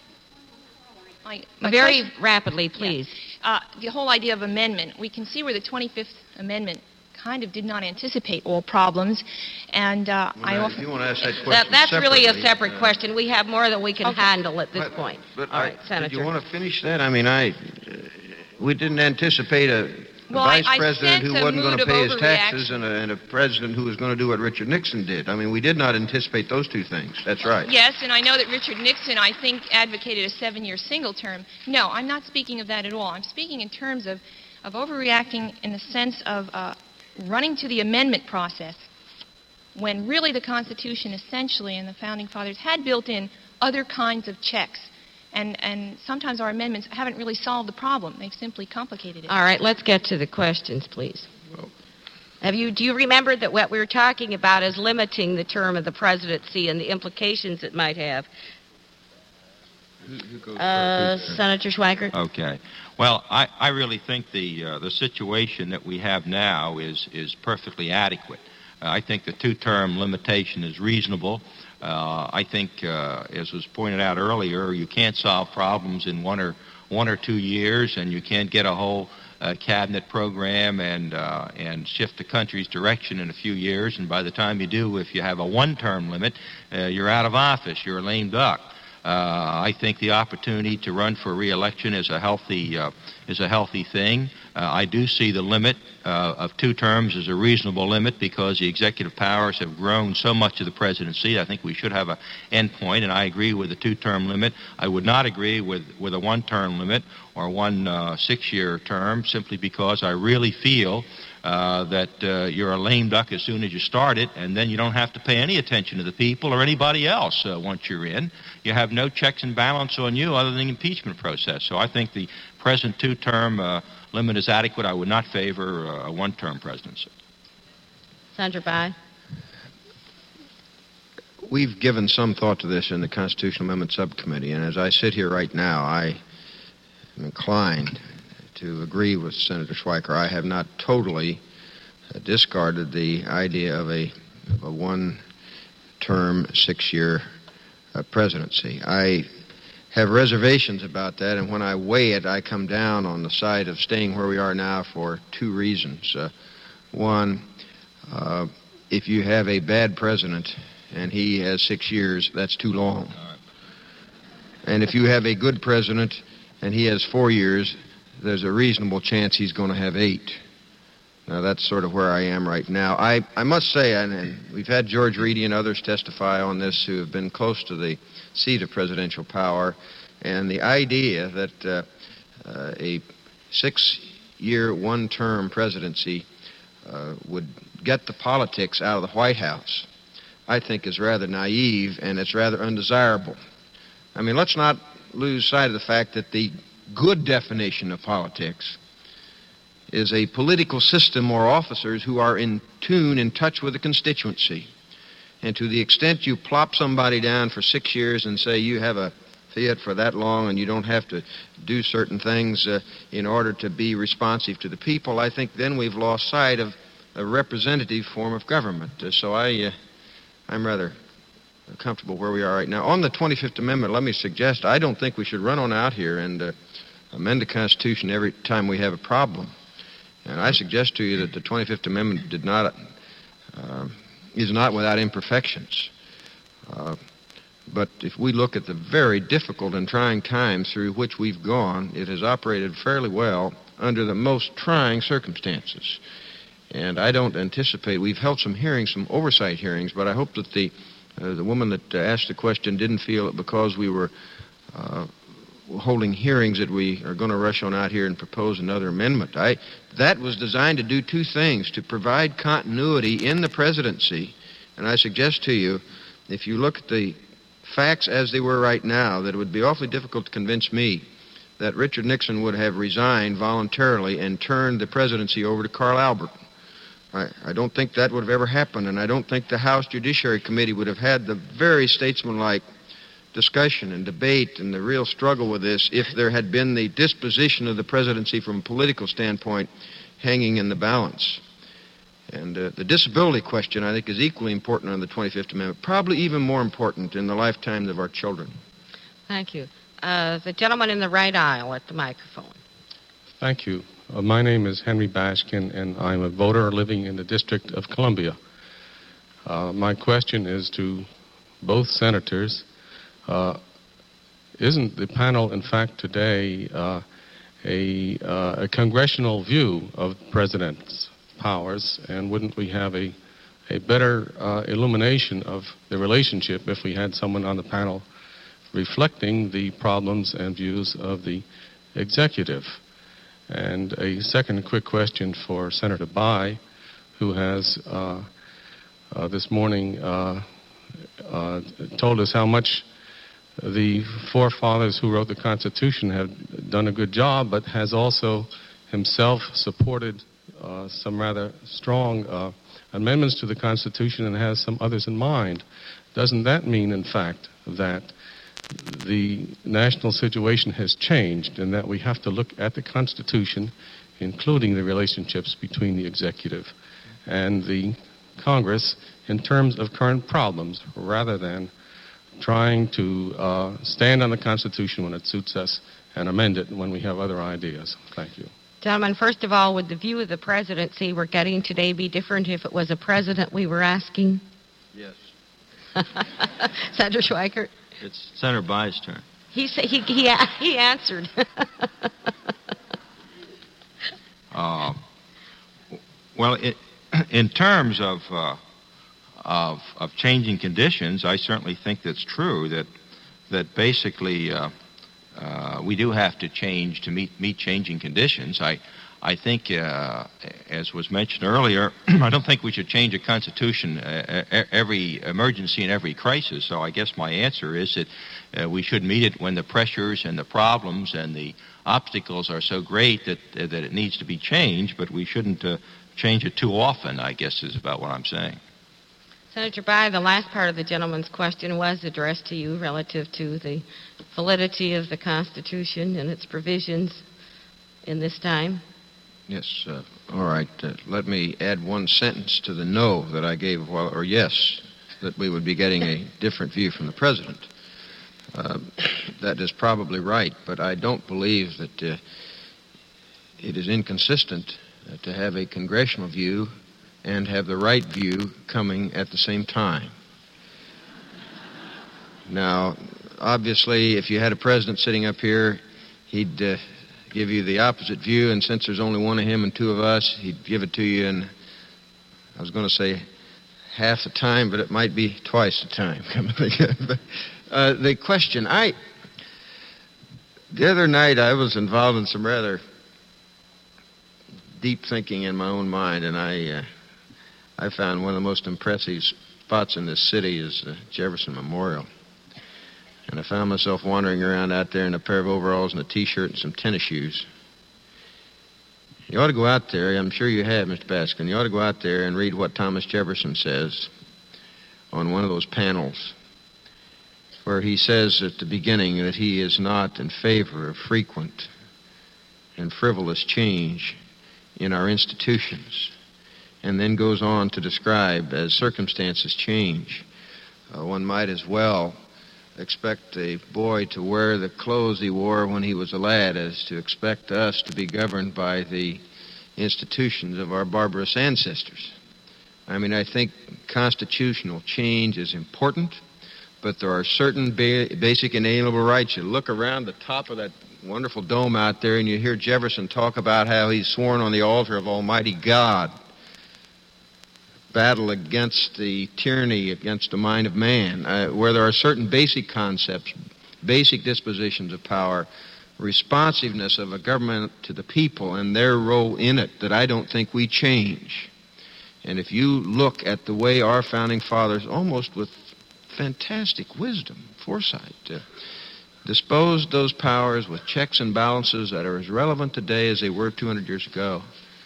My, my Very question, rapidly, please. Yeah. Uh, the whole idea of amendment, we can see where the twenty-fifth Amendment kind of did not anticipate all problems, and uh, well, I now, often... If you want to ask that question that, That's really a separate uh, question. We have more than we can okay. handle at this but, point. But all I, right, Senator. Did you want to finish that? I mean, I... Uh, we didn't anticipate a... A well, vice I, I president who sense a wasn't going to mood pay of his taxes and a, and a president who was going to do what Richard Nixon did. I mean, we did not anticipate those two things. That's right. Yes, and I know that Richard Nixon, I think, advocated a seven-year single term. No, I'm not speaking of that at all. I'm speaking in terms of, of overreacting in the sense of uh, running to the amendment process when really the Constitution essentially and the Founding Fathers had built in other kinds of checks. And, and sometimes our amendments haven't really solved the problem. They've simply complicated it. All right, let's get to the questions, please. Well, Have you, do you remember that what we were talking about is limiting the term of the presidency and the implications it might have? Who, who goes uh, first? Senator Schweikert? Okay. Well, I, I really think the uh, the situation that we have now is, is perfectly adequate. Uh, I think the two-term limitation is reasonable. Uh, I think, uh, as was pointed out earlier, you can't solve problems in one or one or two years, and you can't get a whole uh, cabinet program and uh, and shift the country's direction in a few years. And by the time you do, if you have a one-term limit, uh, you're out of office. You're a lame duck. Uh, I think the opportunity to run for re-election is a healthy uh, is a healthy thing. Uh, I do see the limit uh, of two terms as a reasonable limit because the executive powers have grown so much of the presidency. I think we should have an end point, and I agree with the two-term limit. I would not agree with, with a one-term limit or one uh, six-year term simply because I really feel Uh, that uh, you're a lame duck as soon as you start it, and then you don't have to pay any attention to the people or anybody else uh, once you're in. You have no checks and balance on you other than the impeachment process. So I think the present two-term uh, limit is adequate. I would not favor uh, a one-term presidency. Senator Bayh? We've given some thought to this in the Constitutional Amendment Subcommittee, and as I sit here right now, I am inclined to agree with Senator Schweiker. I have not totally uh, discarded the idea of a, of a one-term, six-year uh, presidency. I have reservations about that, and when I weigh it, I come down on the side of staying where we are now for two reasons. Uh, one, uh, if you have a bad president and he has six years, that's too long. And if you have a good president and he has four years, there's a reasonable chance he's going to have eight. Now, that's sort of where I am right now. I, I must say, and, and we've had George Reedy and others testify on this who have been close to the seat of presidential power, and the idea that uh, uh, a six-year, one-term presidency uh, would get the politics out of the White House, I think is rather naive, and it's rather undesirable. I mean, let's not lose sight of the fact that the good definition of politics is a political system or officers who are in tune, in touch with the constituency. And to the extent you plop somebody down for six years and say you have a fiat for that long and you don't have to do certain things uh, in order to be responsive to the people, I think then we've lost sight of a representative form of government. Uh, so I, uh, I'm rather comfortable where we are right now. On the twenty-fifth Amendment, let me suggest I don't think we should run on out here and uh, amend the Constitution every time we have a problem. And I suggest to you that the twenty-fifth Amendment did not, uh, is not without imperfections. Uh, but if we look at the very difficult and trying times through which we've gone, it has operated fairly well under the most trying circumstances. And I don't anticipate, we've held some hearings, some oversight hearings, but I hope that the Uh, the woman that uh, asked the question didn't feel that because we were uh, holding hearings that we are going to rush on out here and propose another amendment. I, that was designed to do two things, to provide continuity in the presidency. And I suggest to you, if you look at the facts as they were right now, that it would be awfully difficult to convince me that Richard Nixon would have resigned voluntarily and turned the presidency over to Carl Albert. I, I don't think that would have ever happened, and I don't think the House Judiciary Committee would have had the very statesmanlike discussion and debate and the real struggle with this if there had been the disposition of the presidency from a political standpoint hanging in the balance. And uh, the disability question, I think, is equally important on the twenty-fifth Amendment, probably even more important in the lifetimes of our children. Thank you. Uh, the gentleman in the right aisle at the microphone. Thank you. Uh, my name is Henry Bashkin, and I'm a voter living in the District of Columbia. Uh, my question is to both senators. Uh, isn't the panel, in fact, today uh, a, uh, a congressional view of the president's powers, and wouldn't we have a, a better uh, illumination of the relationship if we had someone on the panel reflecting the problems and views of the executive? And a second quick question for Senator Bayh, who has uh, uh, this morning uh, uh, told us how much the forefathers who wrote the Constitution have done a good job, but has also himself supported uh, some rather strong uh, amendments to the Constitution and has some others in mind. Doesn't that mean, in fact, that the national situation has changed and that we have to look at the Constitution, including the relationships between the executive and the Congress, in terms of current problems, rather than trying to uh, stand on the Constitution when it suits us and amend it when we have other ideas? Thank you. Gentlemen, first of all, would the view of the presidency we're getting today be different if it was a president we were asking? Yes. Senator Schweikert? It's Senator Bayh's turn. He sa- he he, he answered. uh, well, it, in terms of, uh, of of changing conditions, I certainly think that's true. That that basically uh, uh, we do have to change to meet meet changing conditions. I I think, uh, as was mentioned earlier, I don't think we should change a constitution uh, every emergency and every crisis. So I guess my answer is that uh, we should meet it when the pressures and the problems and the obstacles are so great that uh, that it needs to be changed, but we shouldn't uh, change it too often, I guess is about what I'm saying. Senator Bayh, the last part of the gentleman's question was addressed to you relative to the validity of the Constitution and its provisions in this time. Yes, uh, all right. Uh, let me add one sentence to the no that I gave, while, or yes, that we would be getting a different view from the president. Uh, that is probably right, but I don't believe that uh, it is inconsistent uh, to have a congressional view and have the right view coming at the same time. Now, obviously, if you had a president sitting up here, he'd uh, give you the opposite view, and since there's only one of him and two of us, he'd give it to you in, I was going to say half the time, but it might be twice the time. uh, the question, I, the other night I was involved in some rather deep thinking in my own mind, and I, uh, I found one of the most impressive spots in this city is the Jefferson Memorial. And I found myself wandering around out there in a pair of overalls and a T-shirt and some tennis shoes. You ought to go out there, I'm sure you have, Mister Baskin, you ought to go out there and read what Thomas Jefferson says on one of those panels, where he says at the beginning that he is not in favor of frequent and frivolous change in our institutions, and then goes on to describe as circumstances change, uh, one might as well expect a boy to wear the clothes he wore when he was a lad as to expect us to be governed by the institutions of our barbarous ancestors. I mean, I think constitutional change is important, but there are certain ba- basic inalienable rights. You look around the top of that wonderful dome out there and you hear Jefferson talk about how he's sworn on the altar of Almighty God, battle against the tyranny, against the mind of man, uh, where there are certain basic concepts, basic dispositions of power, responsiveness of a government to the people and their role in it that I don't think we change. And if you look at the way our founding fathers, almost with fantastic wisdom, foresight. Uh, disposed those powers with checks and balances that are as relevant today as they were two hundred years ago.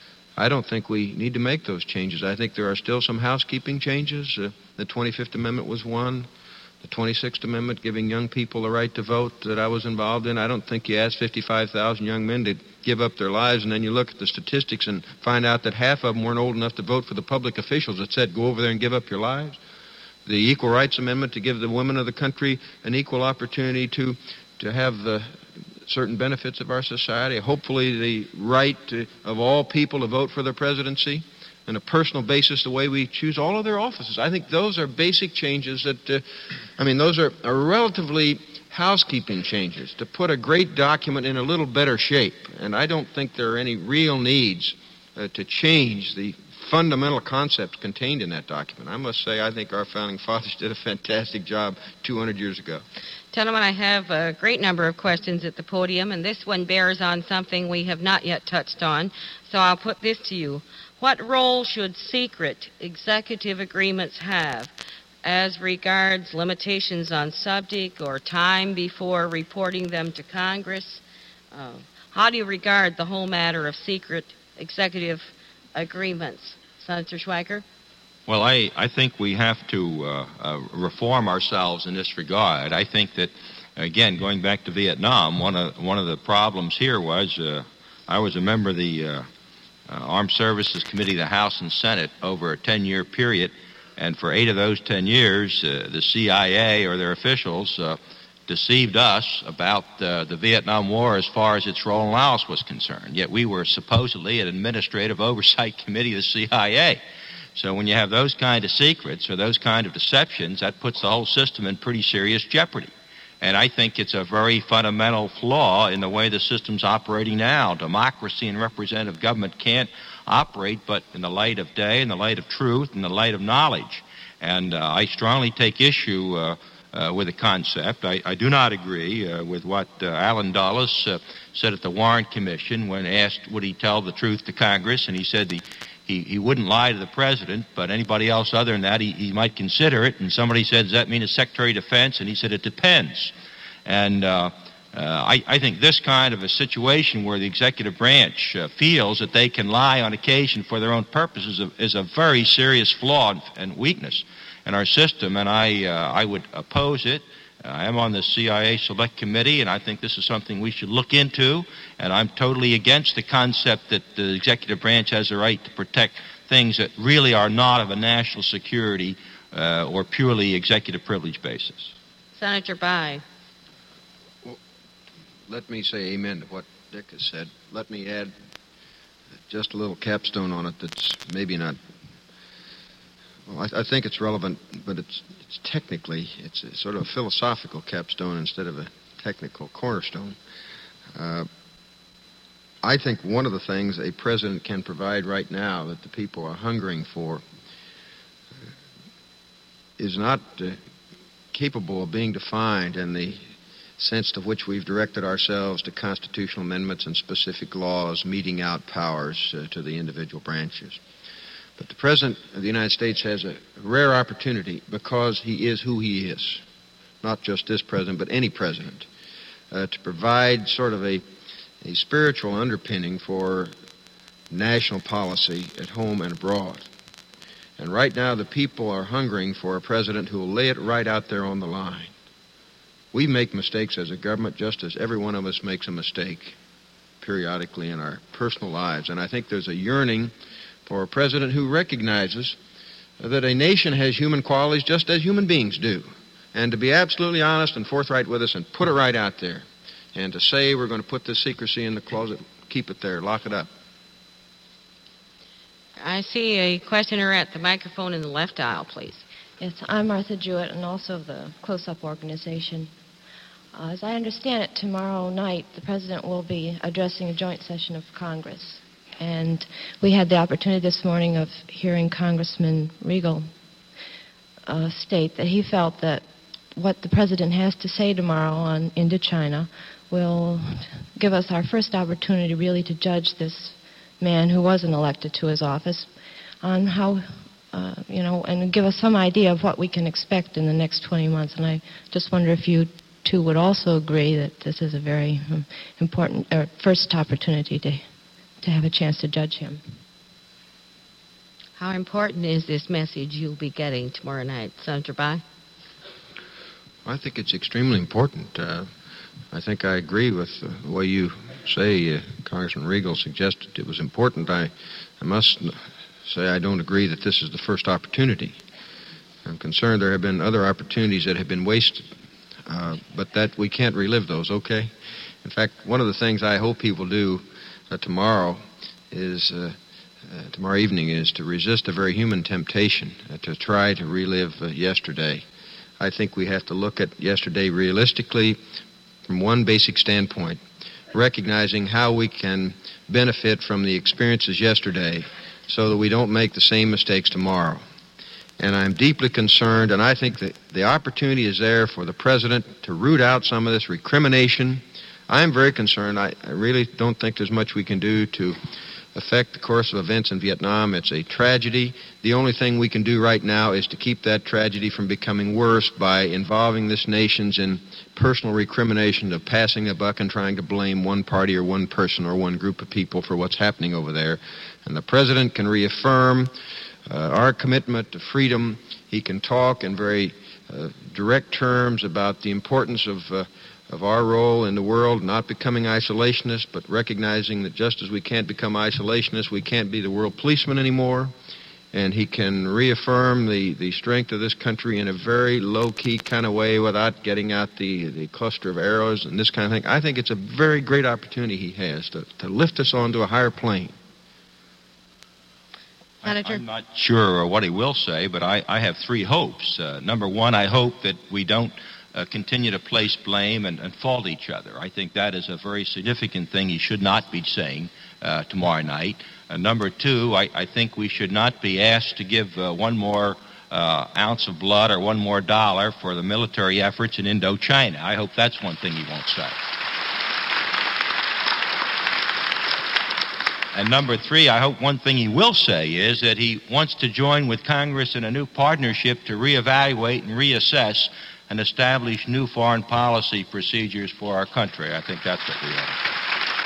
I don't think we need to make those changes. I think there are still some housekeeping changes. Uh, the twenty-fifth Amendment was one. The twenty-sixth Amendment giving young people the right to vote that I was involved in. I don't think you ask fifty-five thousand young men to give up their lives, and then you look at the statistics and find out that half of them weren't old enough to vote for the public officials that said, go over there and give up your lives. The Equal Rights Amendment to give the women of the country an equal opportunity to, to have the certain benefits of our society. Hopefully the right to, of all people to vote for the presidency. On a personal basis, the way we choose all of their offices. I think those are basic changes that, uh, I mean, those are, are relatively housekeeping changes to put a great document in a little better shape. And I don't think there are any real needs uh, to change the fundamental concepts contained in that document. I must say, I think our founding fathers did a fantastic job two hundred years ago. Gentlemen, I have a great number of questions at the podium, and this one bears on something we have not yet touched on, so I'll put this to you. What role should secret executive agreements have as regards limitations on subject or time before reporting them to Congress? Uh, how do you regard the whole matter of secret executive agreements? Senator Schweiker? Well, I, I think we have to uh, uh, reform ourselves in this regard. I think that, again, going back to Vietnam, one of, one of the problems here was uh, I was a member of the uh, uh, Armed Services Committee of the House and Senate over a ten-year period, and for eight of those ten years, uh, the C I A or their officials uh, deceived us about uh, the Vietnam War as far as its role in Laos was concerned. Yet we were supposedly an administrative oversight committee of the C I A. So when you have those kind of secrets or those kind of deceptions, that puts the whole system in pretty serious jeopardy. And I think it's a very fundamental flaw in the way the system's operating now. Democracy and representative government can't operate but in the light of day, in the light of truth, in the light of knowledge. And uh, I strongly take issue uh, uh, with the concept. I, I do not agree uh, with what uh, Alan Dulles uh, said at the Warren Commission when asked would he tell the truth to Congress, and he said the He, he wouldn't lie to the president, but anybody else other than that, he, he might consider it. And somebody said, does that mean a Secretary of Defense? And he said, it depends. And uh, uh, I, I think this kind of a situation where the executive branch uh, feels that they can lie on occasion for their own purposes is a, is a very serious flaw and, and weakness in our system, and I, uh, I would oppose it. I am on the C I A Select Committee, and I think this is something we should look into, and I'm totally against the concept that the executive branch has the right to protect things that really are not of a national security uh, or purely executive privilege basis. Senator Bayh. Well, let me say amen to what Dick has said. Let me add just a little capstone on it that's maybe not... Well, I, I think it's relevant, but it's, it's technically, it's a sort of a philosophical capstone instead of a technical cornerstone. Uh, I think one of the things a president can provide right now that the people are hungering for uh, is not uh, capable of being defined in the sense to which we've directed ourselves to constitutional amendments and specific laws meting out powers uh, to the individual branches. But the President of the United States has a rare opportunity because he is who he is, not just this president, but any president, uh, to provide sort of a, a spiritual underpinning for national policy at home and abroad. And right now the people are hungering for a president who will lay it right out there on the line. We make mistakes as a government just as every one of us makes a mistake periodically in our personal lives. And I think there's a yearning for a president who recognizes that a nation has human qualities just as human beings do, and to be absolutely honest and forthright with us and put it right out there, and to say we're going to put this secrecy in the closet, keep it there, lock it up. I see a questioner at the microphone in the left aisle, please. Yes, I'm Martha Jewett, and also of the Close-Up Organization. Uh, as I understand it, tomorrow night the President will be addressing a joint session of Congress. And we had the opportunity this morning of hearing Congressman Regal uh, state that he felt that what the President has to say tomorrow on Indochina will give us our first opportunity really to judge this man who wasn't elected to his office on how uh, you know, and give us some idea of what we can expect in the next twenty months. And I just wonder if you two would also agree that this is a very um, important uh, first opportunity to, to have a chance to judge him. How important is this message you'll be getting tomorrow night, Senator Bayh? I think it's extremely important. Uh, I think I agree with uh, the way you say, uh, Congressman Riegel suggested it was important. I, I must say I don't agree that this is the first opportunity. I'm concerned there have been other opportunities that have been wasted, uh, but that we can't relive those, okay? In fact, one of the things I hope people do uh, tomorrow is... Uh, Uh, tomorrow evening is to resist a very human temptation uh, to try to relive uh, yesterday. I think we have to look at yesterday realistically from one basic standpoint, recognizing how we can benefit from the experiences yesterday so that we don't make the same mistakes tomorrow. And I'm deeply concerned, and I think that the opportunity is there for the President to root out some of this recrimination. I'm very concerned. I, I really don't think there's much we can do to affect the course of events in Vietnam. It's a tragedy. The only thing we can do right now is to keep that tragedy from becoming worse by involving this nation in personal recrimination of passing the buck and trying to blame one party or one person or one group of people for what's happening over there. And the President can reaffirm uh, our commitment to freedom. He can talk in very uh, direct terms about the importance of uh, of our role in the world, not becoming isolationists, but recognizing that just as we can't become isolationists, we can't be the world policeman anymore. And he can reaffirm the, the strength of this country in a very low-key kind of way without getting out the, the cluster of arrows and this kind of thing. I think it's a very great opportunity he has to, to lift us onto a higher plane. Senator? I'm not sure what he will say, but I, I have three hopes. Uh, number one, I hope that we don't Uh, continue to place blame and, and fault each other. I think that is a very significant thing he should not be saying uh, tomorrow night. Uh, number two, I, I think we should not be asked to give uh, one more uh, ounce of blood or one more dollar for the military efforts in Indochina. I hope that's one thing he won't say. And number three, I hope one thing he will say is that he wants to join with Congress in a new partnership to reevaluate and reassess and establish new foreign policy procedures for our country. I think that's what we ought to do.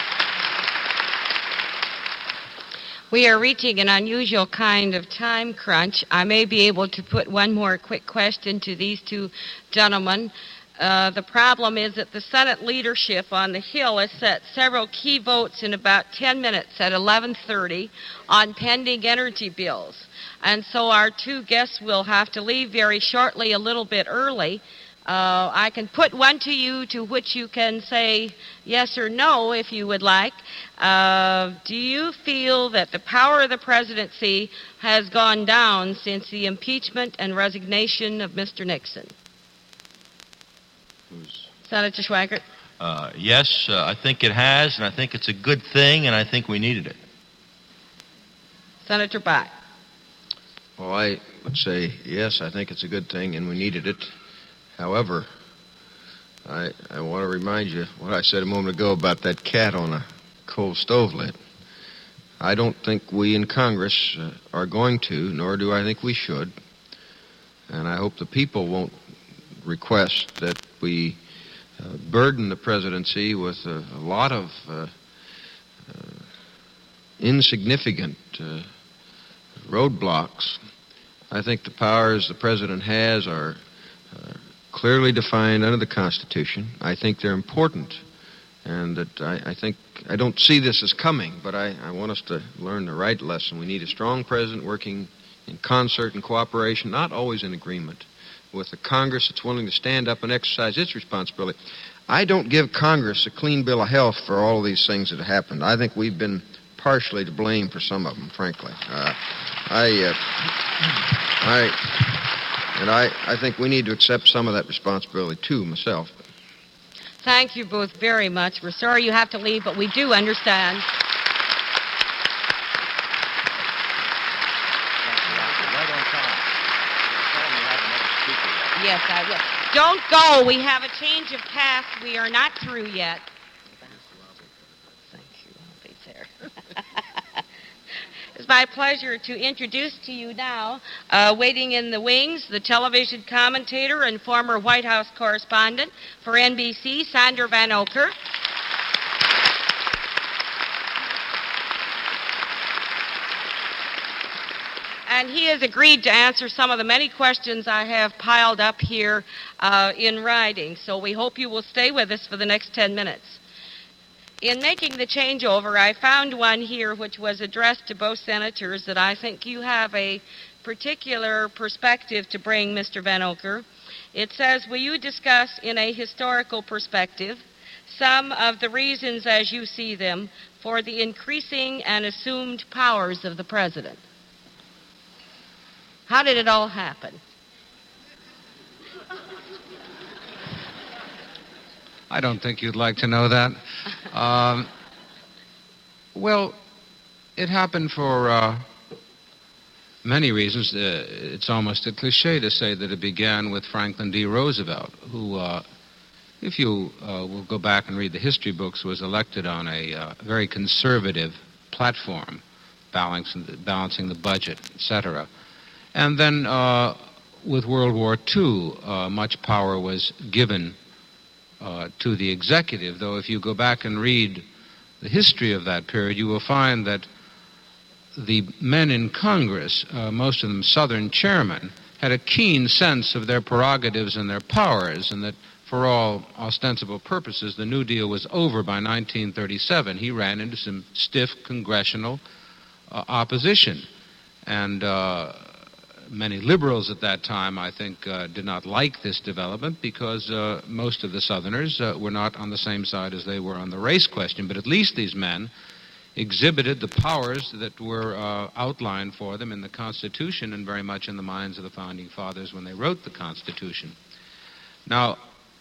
We are reaching an unusual kind of time crunch. I may be able to put one more quick question to these two gentlemen. Uh, the problem is that the Senate leadership on the Hill has set several key votes in about ten minutes at eleven thirty on pending energy bills. And so our two guests will have to leave very shortly, a little bit early. Uh, I can put one to you to which you can say yes or no if you would like. Uh, do you feel that the power of the presidency has gone down since the impeachment and resignation of Mister Nixon? Who's... Senator Schweikert? Uh, yes, uh, I think it has, and I think it's a good thing, and I think we needed it. Senator Bayh? Well, I would say, yes, I think it's a good thing, and we needed it. However, I, I want to remind you what I said a moment ago about that cat on a cold stove lid. I don't think we in Congress uh, are going to, nor do I think we should, and I hope the people won't request that we uh, burden the presidency with a, a lot of uh, uh, insignificant uh, roadblocks. I think the powers the president has are uh, clearly defined under the Constitution. I think they're important, and that I, I think I don't see this as coming, but I, I want us to learn the right lesson. We need a strong president working in concert and cooperation, not always in agreement, with a Congress that's willing to stand up and exercise its responsibility. I don't give Congress a clean bill of health for all of these things that have happened. I think we've been partially to blame for some of them, frankly. Uh, I, uh, I, and I, I think we need to accept some of that responsibility too, myself. Thank you both very much. We're sorry you have to leave, but we do understand. Yes, I will. Don't go. We have a change of task. We are not through yet. Thank you. I'll be there. is my pleasure to introduce to you now, uh, waiting in the wings, the television commentator and former White House correspondent for N B C, Sander Vanocur. And he has agreed to answer some of the many questions I have piled up here uh, in writing. So we hope you will stay with us for the next ten minutes. In making the changeover, I found one here which was addressed to both senators that I think you have a particular perspective to bring, Mister Vanocur. It says, will you discuss in a historical perspective some of the reasons as you see them for the increasing and assumed powers of the president? How did it all happen? I don't think you'd like to know that. Um, well, it happened for uh, many reasons. Uh, it's almost a cliche to say that it began with Franklin D. Roosevelt, who, uh, if you uh, will go back and read the history books, was elected on a uh, very conservative platform, balancing the, balancing the budget, et cetera. And then uh, with World War Two, uh, much power was given uh, to the executive, though if you go back and read the history of that period, you will find that the men in Congress, uh, most of them Southern chairmen, had a keen sense of their prerogatives and their powers, and that for all ostensible purposes, the New Deal was over by nineteen thirty-seven. He ran into some stiff congressional uh, opposition. And uh, many liberals at that time, I think, uh, did not like this development because uh, most of the Southerners uh, were not on the same side as they were on the race question. But at least these men exhibited the powers that were uh, outlined for them in the Constitution and very much in the minds of the Founding Fathers when they wrote the Constitution. Now,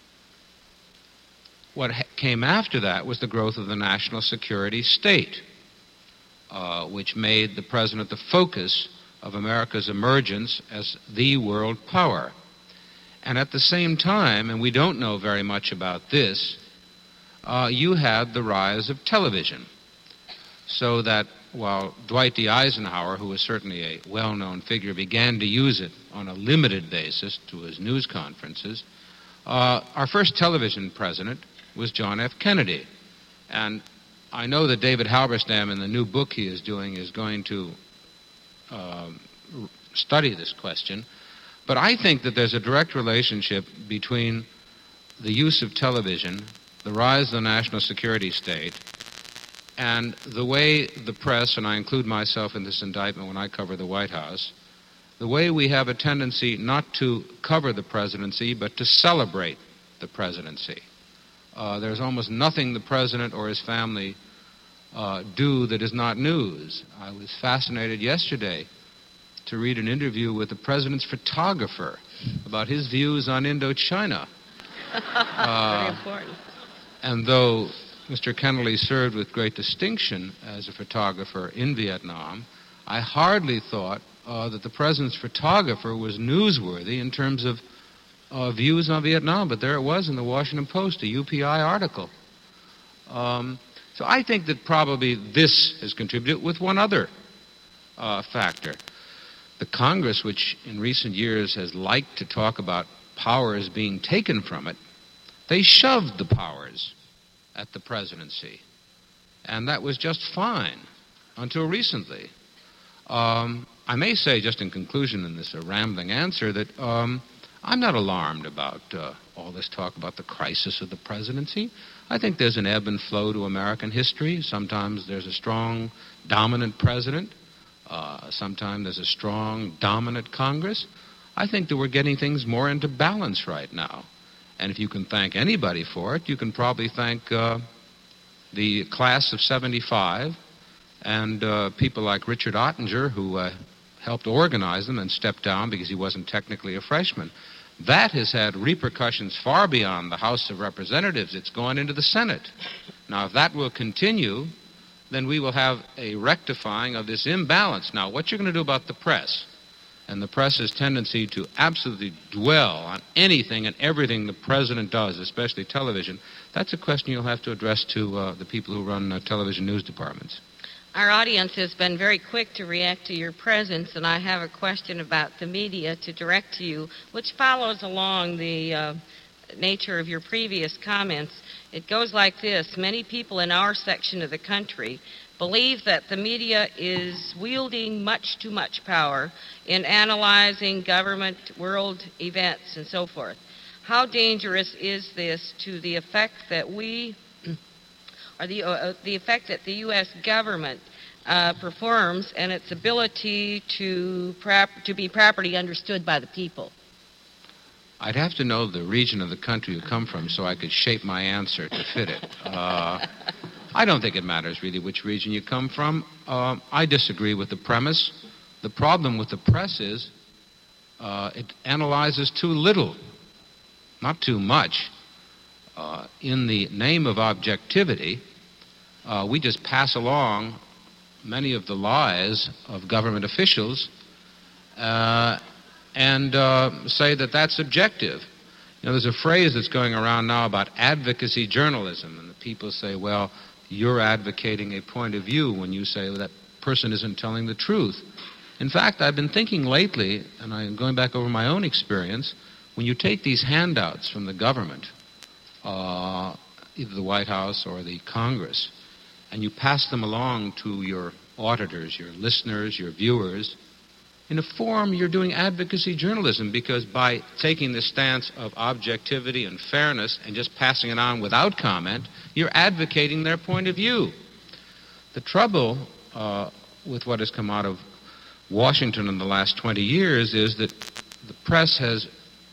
what ha- came after that was the growth of the national security state, uh, which made the president the focus of America's emergence as the world power. And at the same time, and we don't know very much about this, uh, you had the rise of television. So that while Dwight D. Eisenhower, who was certainly a well-known figure, began to use it on a limited basis to his news conferences, uh, our first television president was John F. Kennedy. And I know that David Halberstam, in the new book he is doing, is going to Uh, study this question, but I think that there's a direct relationship between the use of television, the rise of the national security state, and the way the press, and I include myself in this indictment when I cover the White House, the way we have a tendency not to cover the presidency, but to celebrate the presidency. Uh, there's almost nothing the president or his family Uh, do that is not news. I was fascinated yesterday to read an interview with the president's photographer about his views on Indochina. Uh, Very important. and though Mister Kennedy served with great distinction as a photographer in Vietnam, I hardly thought uh, that the president's photographer was newsworthy in terms of uh, views on Vietnam, but there it was in the Washington Post, a U P I article. Um, So I think that probably this has contributed with one other uh, factor. The Congress, which in recent years has liked to talk about powers being taken from it, they shoved the powers at the presidency. And that was just fine until recently. Um, I may say, just in conclusion in this uh, rambling answer, that um, I'm not alarmed about uh, all this talk about the crisis of the presidency. I think there's an ebb and flow to American history. Sometimes there's a strong, dominant president. Uh, sometimes there's a strong, dominant Congress. I think that we're getting things more into balance right now. And if you can thank anybody for it, you can probably thank uh, the class of seventy-five and uh, people like Richard Ottinger, who uh, helped organize them and stepped down because he wasn't technically a freshman. That has had repercussions far beyond the House of Representatives. It's gone into the Senate. Now, if that will continue, then we will have a rectifying of this imbalance. Now, what you're going to do about the press and the press's tendency to absolutely dwell on anything and everything the president does, especially television, that's a question you'll have to address to uh, the people who run uh, television news departments. Our audience has been very quick to react to your presence, and I have a question about the media to direct to you, which follows along the uh, nature of your previous comments. It goes like this. Many people in our section of the country believe that the media is wielding much too much power in analyzing government, world events, and so forth. How dangerous is this to the effect that we, or the, uh, the effect that the U S government uh, performs and its ability to, prop- to be properly understood by the people? I'd have to know the region of the country you come from so I could shape my answer to fit it. Uh, I don't think it matters really which region you come from. Uh, I disagree with the premise. The problem with the press is uh, it analyzes too little, not too much. Uh, in the name of objectivity, uh, we just pass along many of the lies of government officials uh, and uh, say that that's objective. You know, there's a phrase that's going around now about advocacy journalism, and the people say, well, you're advocating a point of view when you say well, that person isn't telling the truth. In fact, I've been thinking lately, and I'm going back over my own experience, when you take these handouts from the government, uh, either the White House or the Congress, and you pass them along to your auditors, your listeners, your viewers, in a form you're doing advocacy journalism, because by taking the stance of objectivity and fairness and just passing it on without comment, you're advocating their point of view. The trouble uh, with what has come out of Washington in the last twenty years is that the press has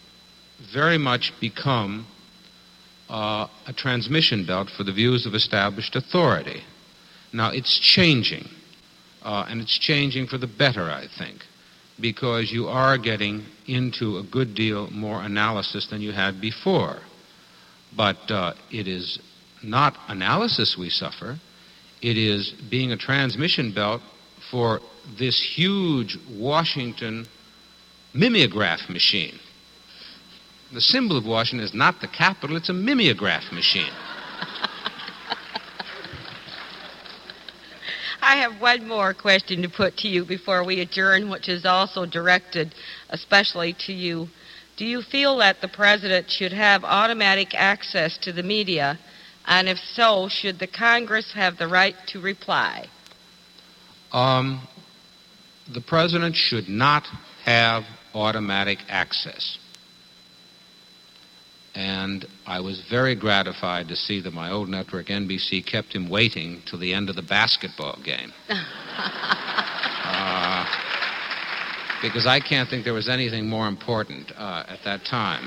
very much become uh, a transmission belt for the views of established authority. Now, it's changing, uh, and it's changing for the better, I think, because you are getting into a good deal more analysis than you had before. But uh, it is not analysis we suffer. It is being a transmission belt for this huge Washington mimeograph machine. The symbol of Washington is not the Capitol, it's a mimeograph machine. I have one more question to put to you before we adjourn, which is also directed especially to you. Do you feel that the President should have automatic access to the media, and if so, should the Congress have the right to reply? Um, the President should not have automatic access. And I was very gratified to see that my old network, N B C, kept him waiting till the end of the basketball game. uh, because I can't think there was anything more important uh, at that time.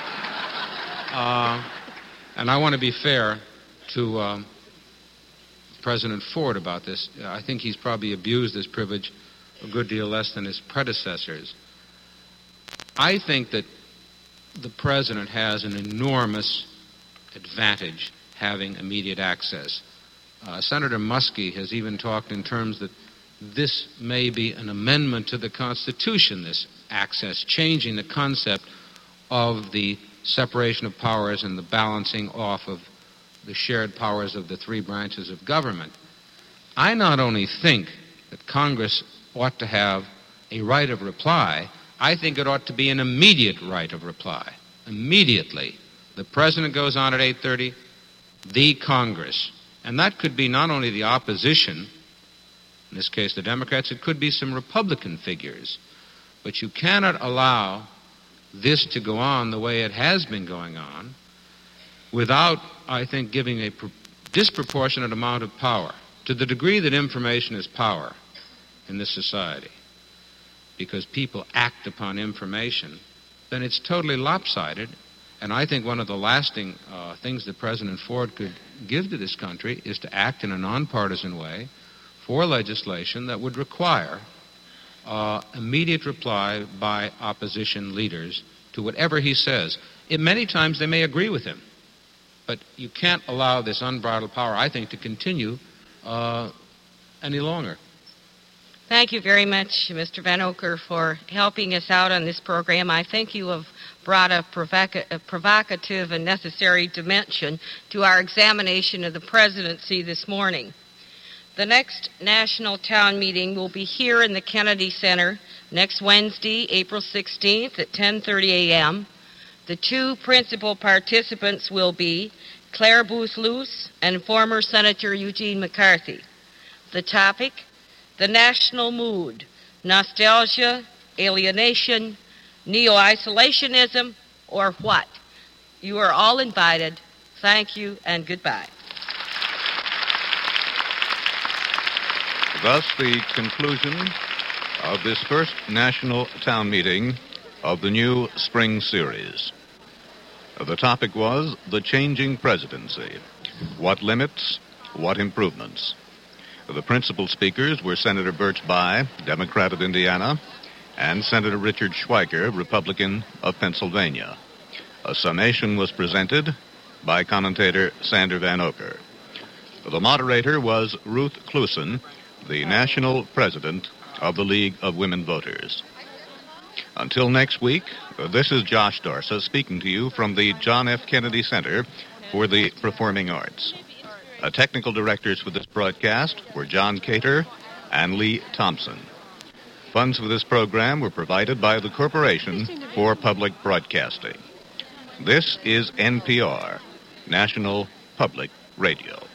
Uh, and I want to be fair to um, President Ford about this. I think he's probably abused this privilege a good deal less than his predecessors. I think that the President has an enormous advantage having immediate access. Uh, Senator Muskie has even talked in terms that this may be an amendment to the Constitution, this access, changing the concept of the separation of powers and the balancing off of the shared powers of the three branches of government. I not only think that Congress ought to have a right of reply, I think it ought to be an immediate right of reply. Immediately. The President goes on at eight thirty, the Congress. And that could be not only the opposition, in this case the Democrats, it could be some Republican figures. But you cannot allow this to go on the way it has been going on without, I think, giving a pro- disproportionate amount of power. To the degree that information is power in this society, because people act upon information, then it's totally lopsided. And I think one of the lasting uh, things that President Ford could give to this country is to act in a nonpartisan way for legislation that would require uh, immediate reply by opposition leaders to whatever he says. It, many times they may agree with him, but you can't allow this unbridled power, I think, to continue uh, any longer. Thank you very much, Mister Van Ocker, for helping us out on this program. I think you have brought a, provoca- a provocative and necessary dimension to our examination of the presidency this morning. The next National Town Meeting will be here in the Kennedy Center next Wednesday, April sixteenth at ten thirty a.m. The two principal participants will be Claire Booth-Luce and former Senator Eugene McCarthy. The topic, the national mood, nostalgia, alienation, neo-isolationism, or what? You are all invited. Thank you and goodbye. Thus, the conclusion of this first National Town Meeting of the new spring series. The topic was the changing presidency. What limits, what improvements? The principal speakers were Senator Birch Bayh, Democrat of Indiana, and Senator Richard Schweiker, Republican of Pennsylvania. A summation was presented by commentator Sander Van Oker. The moderator was Ruth Klusen, the national president of the League of Women Voters. Until next week, this is Josh Darsa speaking to you from the John F. Kennedy Center for the Performing Arts. Uh, technical directors for this broadcast were John Cater and Lee Thompson. Funds for this program were provided by the Corporation for Public Broadcasting. This is N P R, National Public Radio.